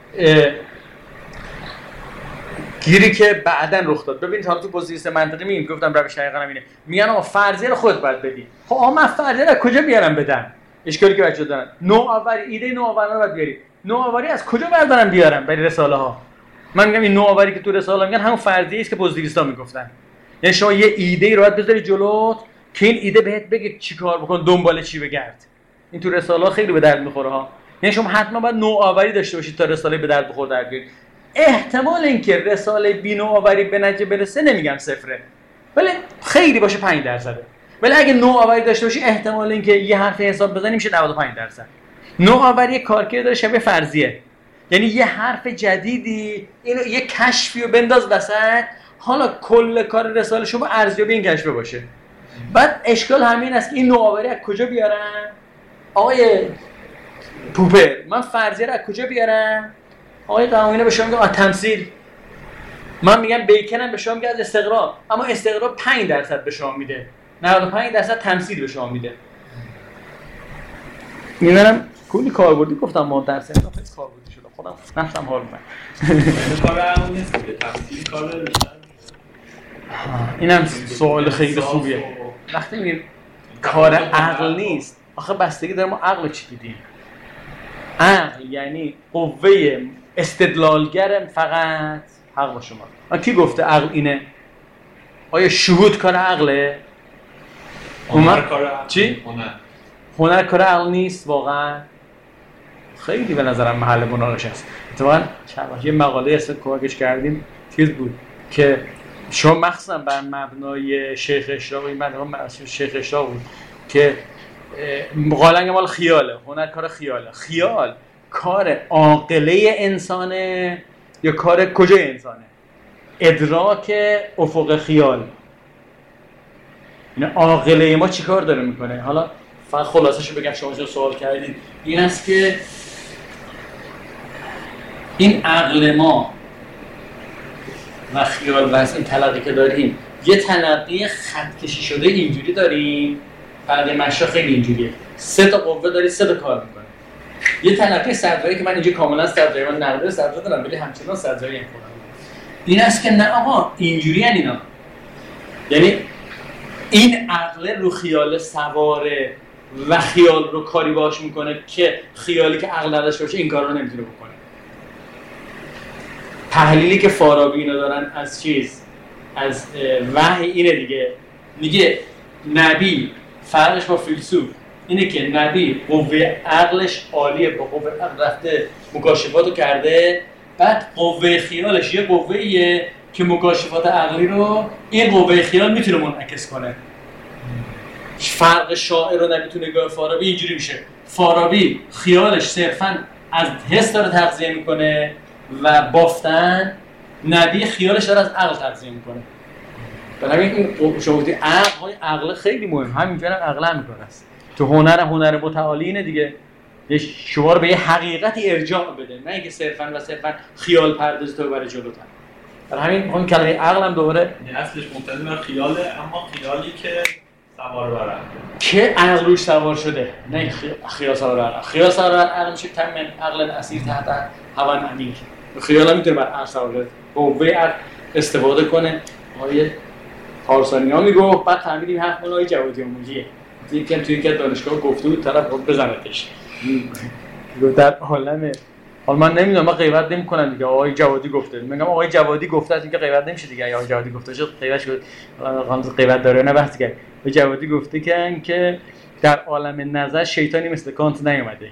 گیری که بعداً رخ داد. ببینید حالا تو پوزیشن منطقی میگیم، گفتم روش دقیقاً همینه، میگن آقا فرضیه رو خود باید بدی. خب من فرضیه رو کجا بیارم بدم؟ اشکالی که بچه‌ها دارن، نوآوری، ایده نوآوری رو باید بیاری. نوآوری از کجا بردارم بیارم برای رساله ها؟ من میگم این نوآوری که تو رساله میگن همون فرضیه است که پوزیتیویستا میگفتن. یعنی شما یه ایده رو باید بذاری جلوت که این ایده بهت بگه چیکار بکن، دنبال چی بگرد. این تو رساله خیلی به درد میخوره ها. یعنی شما حتما باید نوآوری داشته باشید تا رساله به درد بخوره در بیارید. احتمال اینکه رساله بی نوآوری به نتیجه برسه نمیگم صفره، ولی خیلی باشه 5%. ولی اگه نوآوری داشته باشی احتمال اینکه یه حرف حساب بزنیم میشه 95%. نوآوری کارکرد داره شبیه فرضیه، یعنی یه حرف جدیدی، اینو یه کشفی رو بنداز وسط، حالا کل کار رساله شما ارزیابی این کشف باشه. بعد اشکال همین است که این نوآوری از کجا بیارم؟ آقای پوپر من فرضیه رو از کجا بیارم؟ آقای قوانین به شما میگم تمثیل. من میگم بیکنم به شما میگه از استقرا، اما استقرا 5% به شما میده، 95% تمثیل به شما میده. میدونم کلی کاربردی گفتم ما درس امروز خیلی کاربردی شد، خودم نفسم حال می‌کنه. کار همون نیست که تمثیل کار بیشتر. اینم سوال خیلی خوبیه. وقتی میگیم کار عقل نیست، آخه بستگی داره ما عقل چی دیدیم. عقل یعنی قوه استدلالگر فقط حق با شما. کی گفته عقل اینه؟ آیا شهود کار عقله؟ هنر کار عقل. چی؟ هنر کار عقل نیست واقعا. خیلی به نظرم محل مناقشه است. اتفاقا یه مقاله است کمکش کردیم چیز بود که شما مخصوصا بر مبنای شیخ اشراقی، من شیخ اشراق بود که قالنگ مال خیاله، هنر کار خیاله. خیال کار عاقله انسانه یا کار کجای انسانه؟ ادراک افق خیال. این عاقله ما چیکار داره میکنه؟ حالا فقط خلاصه‌شو بگم، شما چون سوال کردید، این است که این عقل ما و خیال و این تلقی که داریم یه تلقی خط کشی شده اینجوری داریم، تلقی مشا خیلی اینجوریه، 3 تا قوه داری 3 تا کار میکنه. یه تلقی صدرایی که من اینجا کاملا صدرایی، من نقده صدرا دارم ولی همچنان صدرایی هم کنم. این است که نه آقا اینجوری هن اینا، یعنی این عقل رو خیال سواره و خیال رو کاری باش میکنه که خیالی که عقل نداشته باشه این کار رو نمیتونه بکنه. تحلیلی که فارابی اینا دارن از چیز، از وحی اینه دیگه، میگه نبی فرقش با فیلسوف اینه که نبی قوه عقلش عالیه، با قوه عقل رفته مکاشفاتو کرده، بعد قوه خیالش یه قوه‌ایه که مکاشفات عقلی رو این قوه خیال میتونه منعکس کنه. فرق شاعر و نبی تو نگاه فارابی اینجوری میشه، فارابی خیالش صرفاً از حس داره تغذیه میکنه و بافتن، نبی خیالش داره از عقل تغذیه میکنه. بنابراین این شما گفتید عقل خیلی مهم، همینجوری عقل هم میکنه است. تو هنر متعالی اینه دیگه، شما رو به یه حقیقتی ارجاع بده، نه اینکه صرفاً خیال پردازی تو ببره جلوتر. برای همین اون کلمه عقل هم دوباره اصلش مبتنی خیاله، اما خیالی که سوار بر عقل، که عقل روش سوار شده، نه خیال سوار عقل. خیال سوار عقل میشه تمام عقل اسیر تحت هوا عمیق. خیال هم میتونه بر عقل سوار بشه، قوه عقل استفاده کنه. آقای خارسانی‌ها میگفت بعد فهمیدیم حرف مال آقای جوادی آموزیه. یکم توی یک دانشگاه گفته بود طرف بزنتش. در عالمه. حالا من نمیدونم، من غیبت نمی‌کنم دیگه، آقای جوادی گفته. میگم آقای جوادی گفته، از اینکه غیبت نمیشه دیگه. آقای جوادی گفته شد غیبت شد، غیبت داره نه بحث کرد. آقای جوادی گفته که در عالم نظر شیطانی مثل کانت نیومده.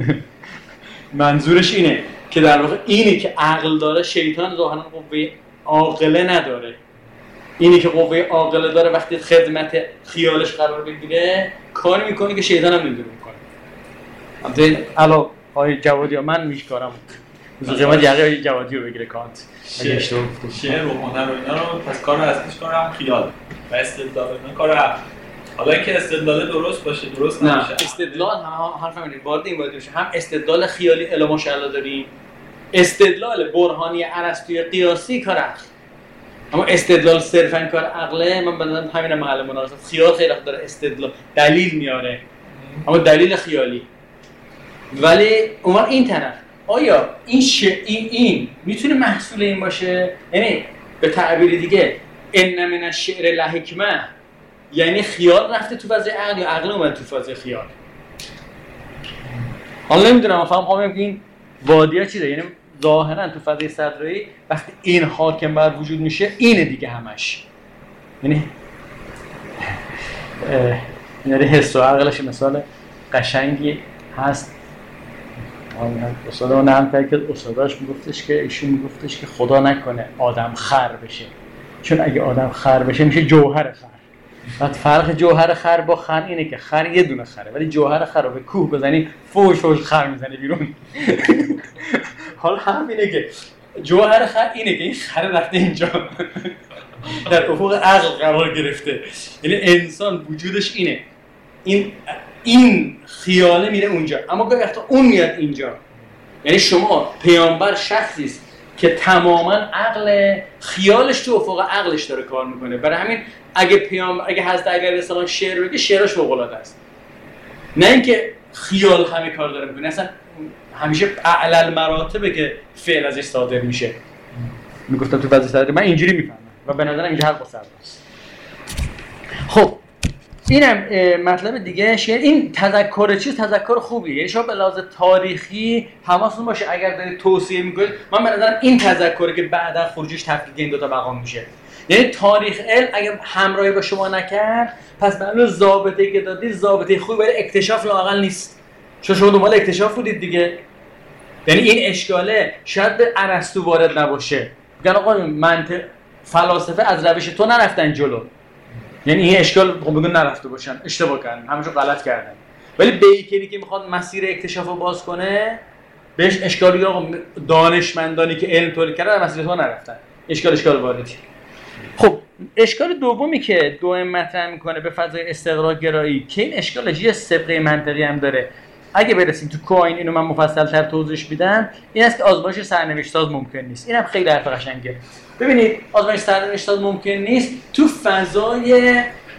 منظورش اینه که در واقع اینی که عقل داره شیطان ظاهرا قوه عاقله نداره. اینی که قوه عاقله داره وقتی خدمت خیالش قرار بگیره کاری میکنه که شیطان هم نمیدونه میکنه. همین الان آقای جوادی من میشکارم قیمت یقه جوادی رو بگیره کانت. شعر و هنر و اینا رو پس کار اصلیش کار هم خیال و استدلال اینا کار عقل. حالا اینکه استدلال درست باشه درست نمیشه. استدلال هم حرف همینه، وارد این وارد میشه. هم استدلال خیالی الا ماشاءالله داریم، استدلال برهانی ارسطویی قیاسی کار عقل، اما استدلال صرفا کار عقله. من بدونم همین محل مناقشه خیال خیلی وقت داره استدلال دلیل میاره، اما دلیل خیالی. ولی اونور این طرف آیا این میتونه محصول این باشه؟ یعنی به تعبیر دیگه ان من الشعر لحکمه، یعنی خیال رفته تو فاز عقل یا عقل اومد تو فاز خیال؟ حالا نمیدونم فهمم که این وادیه چیه. یعنی ظاهرا تو فضای صدرایی وقتی این حاکم بر وجود میشه اینه دیگه همش، یعنی حس و عقلش مثال قشنگی هست. استاد نام کرد که استاداش میگفتش که ایشون میگفتش که خدا نکنه آدم خر بشه، چون اگه آدم خر بشه میشه جوهر خر. بعد فرق جوهر خر با خر اینه که خر یه دونه خره، ولی جوهر خر رو به کوه بزنی فوش خر میزنه بیرون. حالا همینه که جوهر خر اینه که این خر رفته اینجا در افق عقل قرار گرفته، یعنی انسان وجودش اینه، این خیاله میره اونجا، اما گاهی وقتا اون میاد اینجا. یعنی شما پیامبر شخصی است که تماما عقل خیالش تو افق عقلش داره کار میکنه. برای همین اگه حضرت علیه السلام شعر بگه شعرش فوق العاده است، نه اینکه خیال همه کار داره میکنه. اصلا همیشه اعلی المراتبه که فعل ازش صادر میشه. میگفتم تو فضای صدر من اینجوری میفهمم و به نظرم اینجا حق با صدراست. خب اینم مطلب دیگه شعر. این تذکر تذکر خوبیه، یعنی شما به لحاظ تاریخی حواستون باشه اگر دارید توصیه میکنید. من به نظرم این تذکره که بعدا خروجیش تفکیک این دو تا مقام میشه. یعنی تاریخ علم اگر همراهی با شما نکرد، پس معلومه ضابطه‌ای که دادید ضابطه خوبی برای اکتشاف لااقل نیست. چون شما دنبال اکتشاف بودید دیگه. یعنی این اشکاله شاید به ارسطو وارد نباشه، میگن آقا منطق فلاسفه از روش تو نرفتن جلو، یعنی این اشکال بگن نرفته باشن، اشتباه کردن، همشون غلط کردن. ولی بیکری که میخواد مسیر اکتشاف رو باز کنه بهش اشکالی آقا دانشمندانی که علم تولید کردن مسیر تو نرفتن، اشکال واردی. خب اشکال دومی که دوم مطرح میکنه به فضای استقرار گرایی که این اشکال یه سابقه منطقی هم داره، اگه برسیم تو کوین اینو من مفصل‌تر توضیح میدم، این است که آزمایش سرنوشت‌ساز ممکن نیست. اینم خیلی حرف قشنگه. ببینید آزمایش سرنوشت‌ساز ممکن نیست تو فضای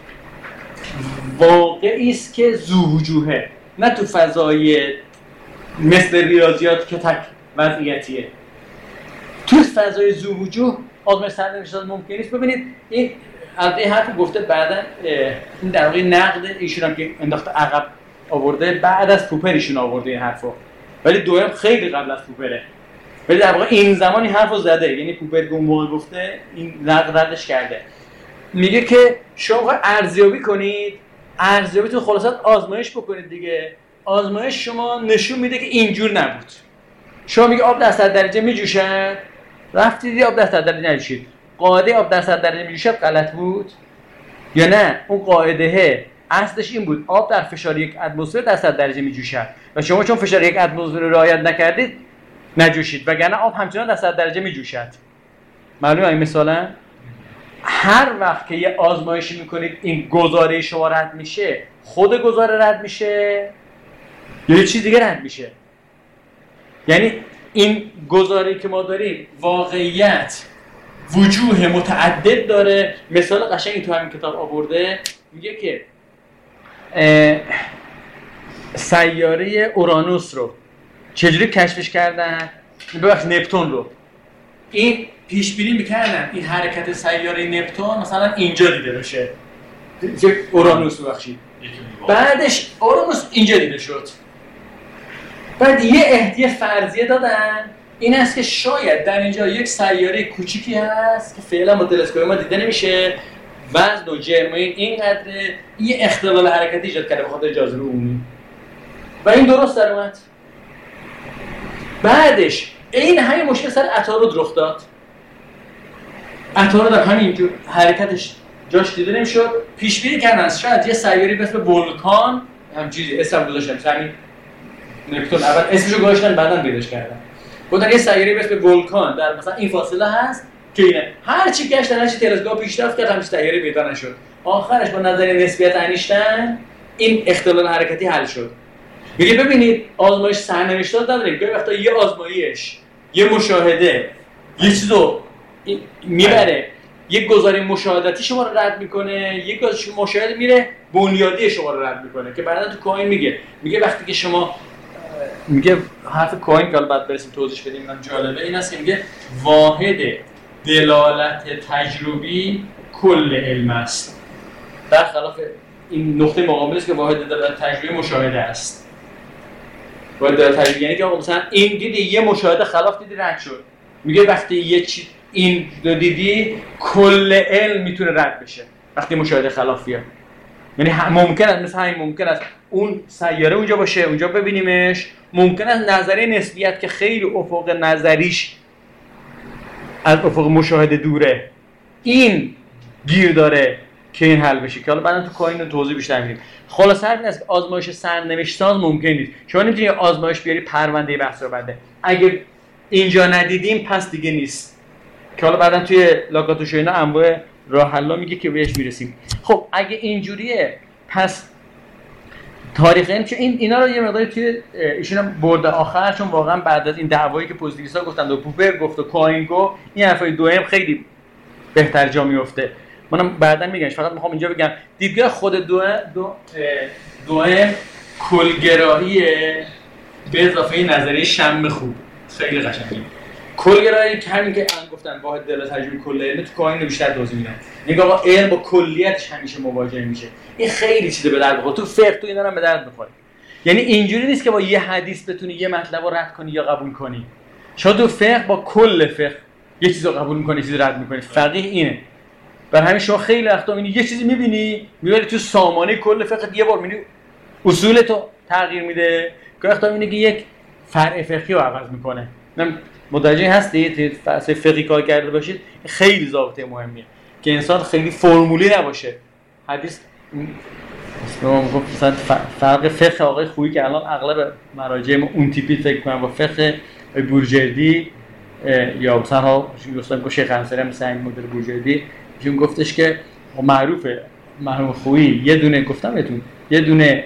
واقعی است که ذو وجوهه، نه تو فضای مثل ریاضیات که تک وضعیتیه. تو فضای ذو وجوه آزمایش سرنوشت‌ساز ممکن نیست. ببینید این البته حرف گفته بعداً این در واقع نقد ایشون هم که انداخته عقب آورده، بعد از پوپر ایشون آورده این حرفو، ولی دوم خیلی قبل از پوپره. ولی در واقع این زمان این حرفو زده، یعنی پوپر اون موقع گفته این ردش کرده. میگه که شما ارزیابی کنید، ارزیابیتون خلاصت آزمایش بکنید دیگه. آزمایش شما نشون میده که اینجور نبود. شما میگه آب در 100 درجه میجوشد، رفتید آب در 100 درجه نجوشید. قاعده آب در 100 درجه میجوشد غلط بود یا نه؟ اون قاعده اصلش این بود آب در فشار 1 اتمسفر در 100 درجه میجوشد و شما چون فشار 1 اتمسفر رو رعایت نکردید نجوشید، وگرنه آب همچنان در 100 درجه میجوشد. معلومه این مثلا هر وقت که یه آزمایشی میکنید این گزاره شما رد میشه، خود گزاره رد میشه یا یه چیز دیگه رد میشه. یعنی این گزاره‌ای که ما داریم واقعیت وجوه متعدد داره. مثال قشنگی تو همین کتاب آورده، میگه که سیاره اورانوس رو چجوری کشفش کردن؟ ببخشید نپتون رو. این پیش بینی می‌کردن این حرکت سیاره نپتون مثلا اینجا دیده بشه، اورانوس ببخشید، بعدش اورانوس اینجا دیده شد. بعد یه فرضیه دادن، این است که شاید در اینجا یک سیاره کوچیکی هست که فعلا با تلسکوپ ما دیده نمیشه، وزن و جرمین اینقدر، یه اختلال حرکتی ایجاد کرده به خاطر جاذبه عمومی و این درست در اومد. بعدش این همین مشکل سر عطارد رخ داد. عطارد هم همینجور حرکتش جاش دیده نمیشد. پیش بینی کردن شاید یه سیاره به اسم ولکان هم چیزی اسم گذاشتن، همین نپتون اول اسمشو گذاشتن بعداً پیداش کردن. گفتن یه سیاره به اسم ولکان در مثلا این فاصله هست که اینه. هر چی گشتن، هر چی تلسکوپ پیشرفت کرد، همین سیاره پیدا نشد. آخرش با نظریه نسبیت انیشتین این اختلال حرکتی حل شد. میگه ببینید آزمایش سرنوشت‌ساز نداریم، گاهی وقتا یه آزمایش یه مشاهده یه چیزو میبره، یک گزاره مشاهدتی شما رو رد میکنه، یک مشاهده میره بنیادی شما رو رد میکنه که بعدا تو کوین میگه وقتی که شما میگه حرف کوین که حالا بعد برسیم توضیح بدیم، من جالبه این است که میگه واحد دلالت تجربی کل علم است، برخلاف این نقطه مقابل است که واحد دلالت تجربی مشاهده است. واحد دلالت تجربی یعنی که مثلا این دیدی یه مشاهده خلاف دیدی رد شد، میگه وقتی یه چیز این رو دیدی کل علم میتونه رد بشه وقتی مشاهده خلافیه. یعنی ممکن است مثلا همین ممکن است اون سیاره اونجا باشه، اونجا ببینیمش، ممکن است نظریه نسبیت که خیلی افق نظریش از افق مشاهده دوره این گیر داره که این حل بشه، که حالا بعدا تو کوین رو توضیح بیشتر میدیم. خلاصه این است که آزمایش سرنوشت‌ساز ممکن نیست. شما نمیتونی آزمایش بیاری پرونده بحث رو بنده. اگه اینجا ندیدیم پس دیگه نیست. که حالا بعدا توی لاکاتوشو اینا انواع راه حلا میگه که بهش میرسیم. خب اگه اینجوریه پس تاریخ علم که اینا رو یه مقداری توی ایشون برده آخر، چون واقعا بعد از این دعوایی که پوزیتیویست‌ها گفتن و پوپر گفت و کوین گفت این حرفای دوئم خیلی بهتر جا میفته. منم بعدا میگم، فقط میخوام اینجا بگم دیدگاه خود دوئم کلگراییه به اضافه نظریه شم خوب. خیلی قشنگه کلگرایی که همین که الان گفتن واحد دلالت تجربی کل علم، تو کوین رو بیشتر توضیح میدن. میگه آقا علم با کلیتش همیشه مواجه میشه. این خیلی چیزه به درد بخوره، تو فقه تو اینا هم به درد میخوره. یعنی اینجوری نیست که با یه حدیث بتونی یه مطلب رو رد کنی یا قبول کنی. شما تو فقه با کل فقه یه چیز رو قبول میکنی، چیزی رد میکنی. فقیه اینه. برای همین شما خیلی وقتا یه چیزی میبینی میبری تو سامانه کل فقه یه بار میبینی اصول تو تغییر میده، که وقتا میبینی که یک فرع فقهی رو عوض میکنه. متوجه هستید؟ فلسفه فقهی کار کرده باشید خیلی ضابطه مهمیه که انسان خیلی فرمولی نباشه. حدیث اسلام گفت مثلا فرق فقه آقای خویی که الان اغلب مراجع ما اون تیپی فکر کنن با فقه بورژردی یا مثلا دوستان گفت شیخ انصاری مثلا این مدل بورژردی چون گفتش که معروفه مرحوم خویی یه دونه گفتم بهتون یه دونه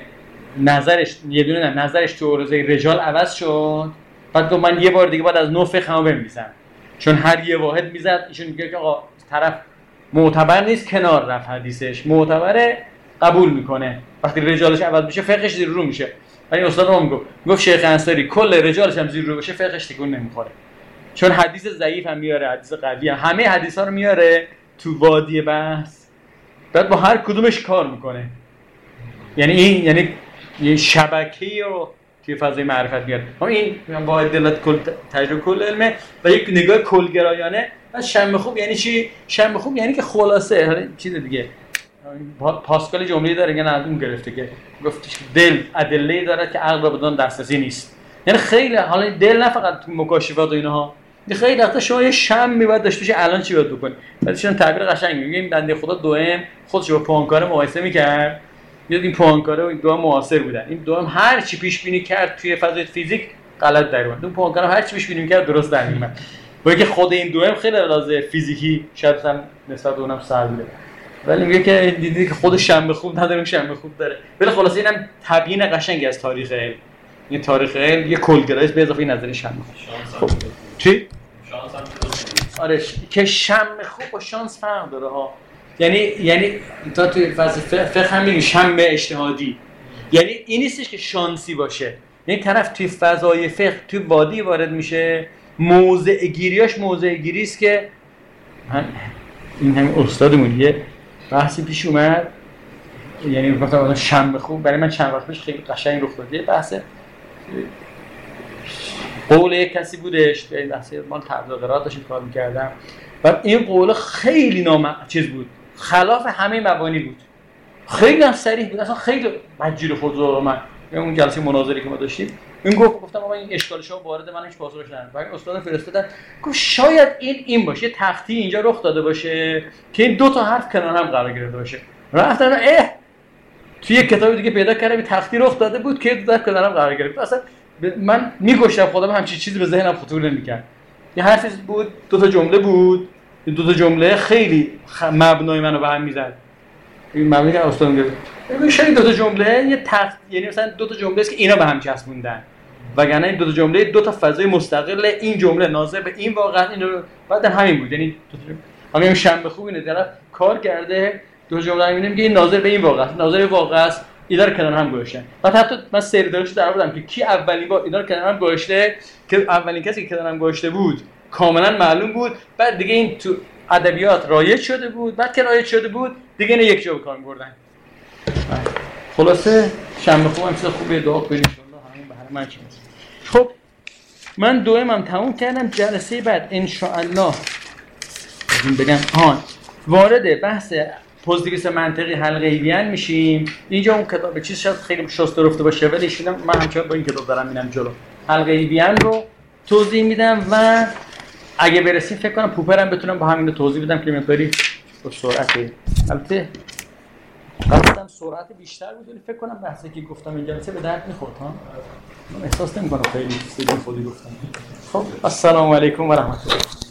نظرش تو عرضه رجال عوض شد، بعد گفت من یه بار دیگه بعد از نو فقهمو بنویسم، چون هر یه واحد میزد ایشون میگه که آقا طرف معتبر نیست کنار رفت حدیثش، معتبره قبول میکنه، وقتی رجالش عوض بشه فقهش زیر رو میشه. ولی استاد ما گفت شیخ انصاری کل رجالش هم زیر رو بشه فقهش تکون نمیخوره، چون حدیث ضعیف هم میاره، حدیث قوی هم، همه حدیثا رو میاره تو وادی بحث، بعد با هر کدومش کار میکنه. یعنی این یعنی یه شبکه‌ای رو توی فضای معرفت میاد. این با دلالت کل تجربه کل علمه و یک نگاه کلگرایانه. از شم خوب یعنی چی؟ شم خوب یعنی که خلاصه حالا چیز دیگه. پاسکال جمله‌ای داره که از اون گرفته که گفتش دل ادله‌ای داره که عقل را بدون دسترسی نیست. یعنی خیلی حالا دل نه فقط تو مکاشفات و اینها، خیلی وقتا شما یه شم میباید داشته باشی الان چی باید بکنی. بعدشون تعبیر قشنگ میگه این بنده خدا دوئم خودش با پوانکاره مقایسه می‌کرد. میاد این پوانکاره و این دو هم معاصر بودن. این دو هم هر چی پیش بینی کرد توی فضای فیزیک غلط در اومد. اون پوانکاره هر چی پیش بینی کرد درست در میاد. با اینکه خود این دو هم خیلی لازم فیزیکی شاید هم نسبت به اونم سر بوده. ولی میگه که دیدی که خودش شنبه خوب نداره، شنبه خوب داره. ولی خلاص اینم تبیین قشنگی از تاریخ علم. این تاریخ علم یه کلگراییست به اضافه نظر شنبه خوب. چی؟ شانس هم آره که شنبه خوب با شانس فرق داره ها. یعنی تا توی فضای فقه همین شنبه اجتهادی. یعنی این نیستش که شانسی باشه. یعنی طرف توی فضای فقه توی وادی وارد میشه، موضع گیریاش موضع گیری است که این همین استادمون یه بحثی پیش اومد، یعنی گفتم شنبه خوب برای من چند وقت پیش خیلی قشنگ رخ داد. یه بحث قول یک کسی بودش، این بحث من تبلیغات داشتم کار می‌کردم و این قول خیلی چیز بود، خلاف همه مبانی بود، خیلی هم صریح بود، اصلا خیلی مجبور خود رو من اون جلسه مناظری که ما داشتیم این گفتم آقا این اشکال شما وارد من هیچ پاسخش نداره. بعد استاد فرستادن گفت شاید این باشه، یه تختی اینجا رخ داده باشه که این دو تا حرف کنار هم قرار گرفته باشه. رفتم توی یک کتاب دیگه پیدا کردم این تختی رخ داده بود که دو تا کنار هم قرار گرفته. اصلا من میگشتم خودم همچین چیزی به ذهنم خطور نمی‌کرد. یه حرفی بود، دو تا جمله بود، این دو تا جمله خیلی مبنای منو به هم میزد. این مبنی که استاد میگه ببین دو تا جمله یه تخت، یعنی مثلا دو تا جمله است که اینا به هم چسبوندن. وگرنه این دو تا جمله دو تا فضای مستقل، این جمله ناظر به این واقعیت، این رو بعد همین بود. یعنی همین شنبه خوب اینه طرف کار کرده دو جمله رو می‌بینیم که این ناظر به این واقعیت، ناظر به واقع است، اینا رو کنار هم گذاشتن. بعد حتی من سری داشت در آوردم که کی اولین بار اینا رو کنار هم گذاشته، که اولین کسی که کنار هم گذاشته بود کاملا معلوم بود. بعد دیگه این تو ادبیات رایج شده بود، بعد که رایج شده بود دیگه اینو یک جا به کار می‌بردن. خلاصه شنبه خوب امسال خوبه، دعا کنید ان شاءالله همین بهره من چه. خب من دوئمم تموم کردم. جلسه بعد ان شاءالله بگم وارد بحث پوزدیویس منطقی حلقه ایوین میشیم. اینجا اون کتاب چیز شاید خیلی شسته رفته باشه ولی ایشون من همچنان با این کتاب دارم میرم جلو. حلقه ایوین رو توضیح میدم و اگه برسیم فکر کنم پوپرم بتونم با همین رو توضیح بدم که مقداری با سرعت. البته قصدم سرعت بیشتر بود ولی فکر کنم بحثی که گفتم این جلسه به درد میخورد ها. من احساس نمی‌کنم خیلی چیزی خودی گفتم. خب السلام علیکم و رحمت الله.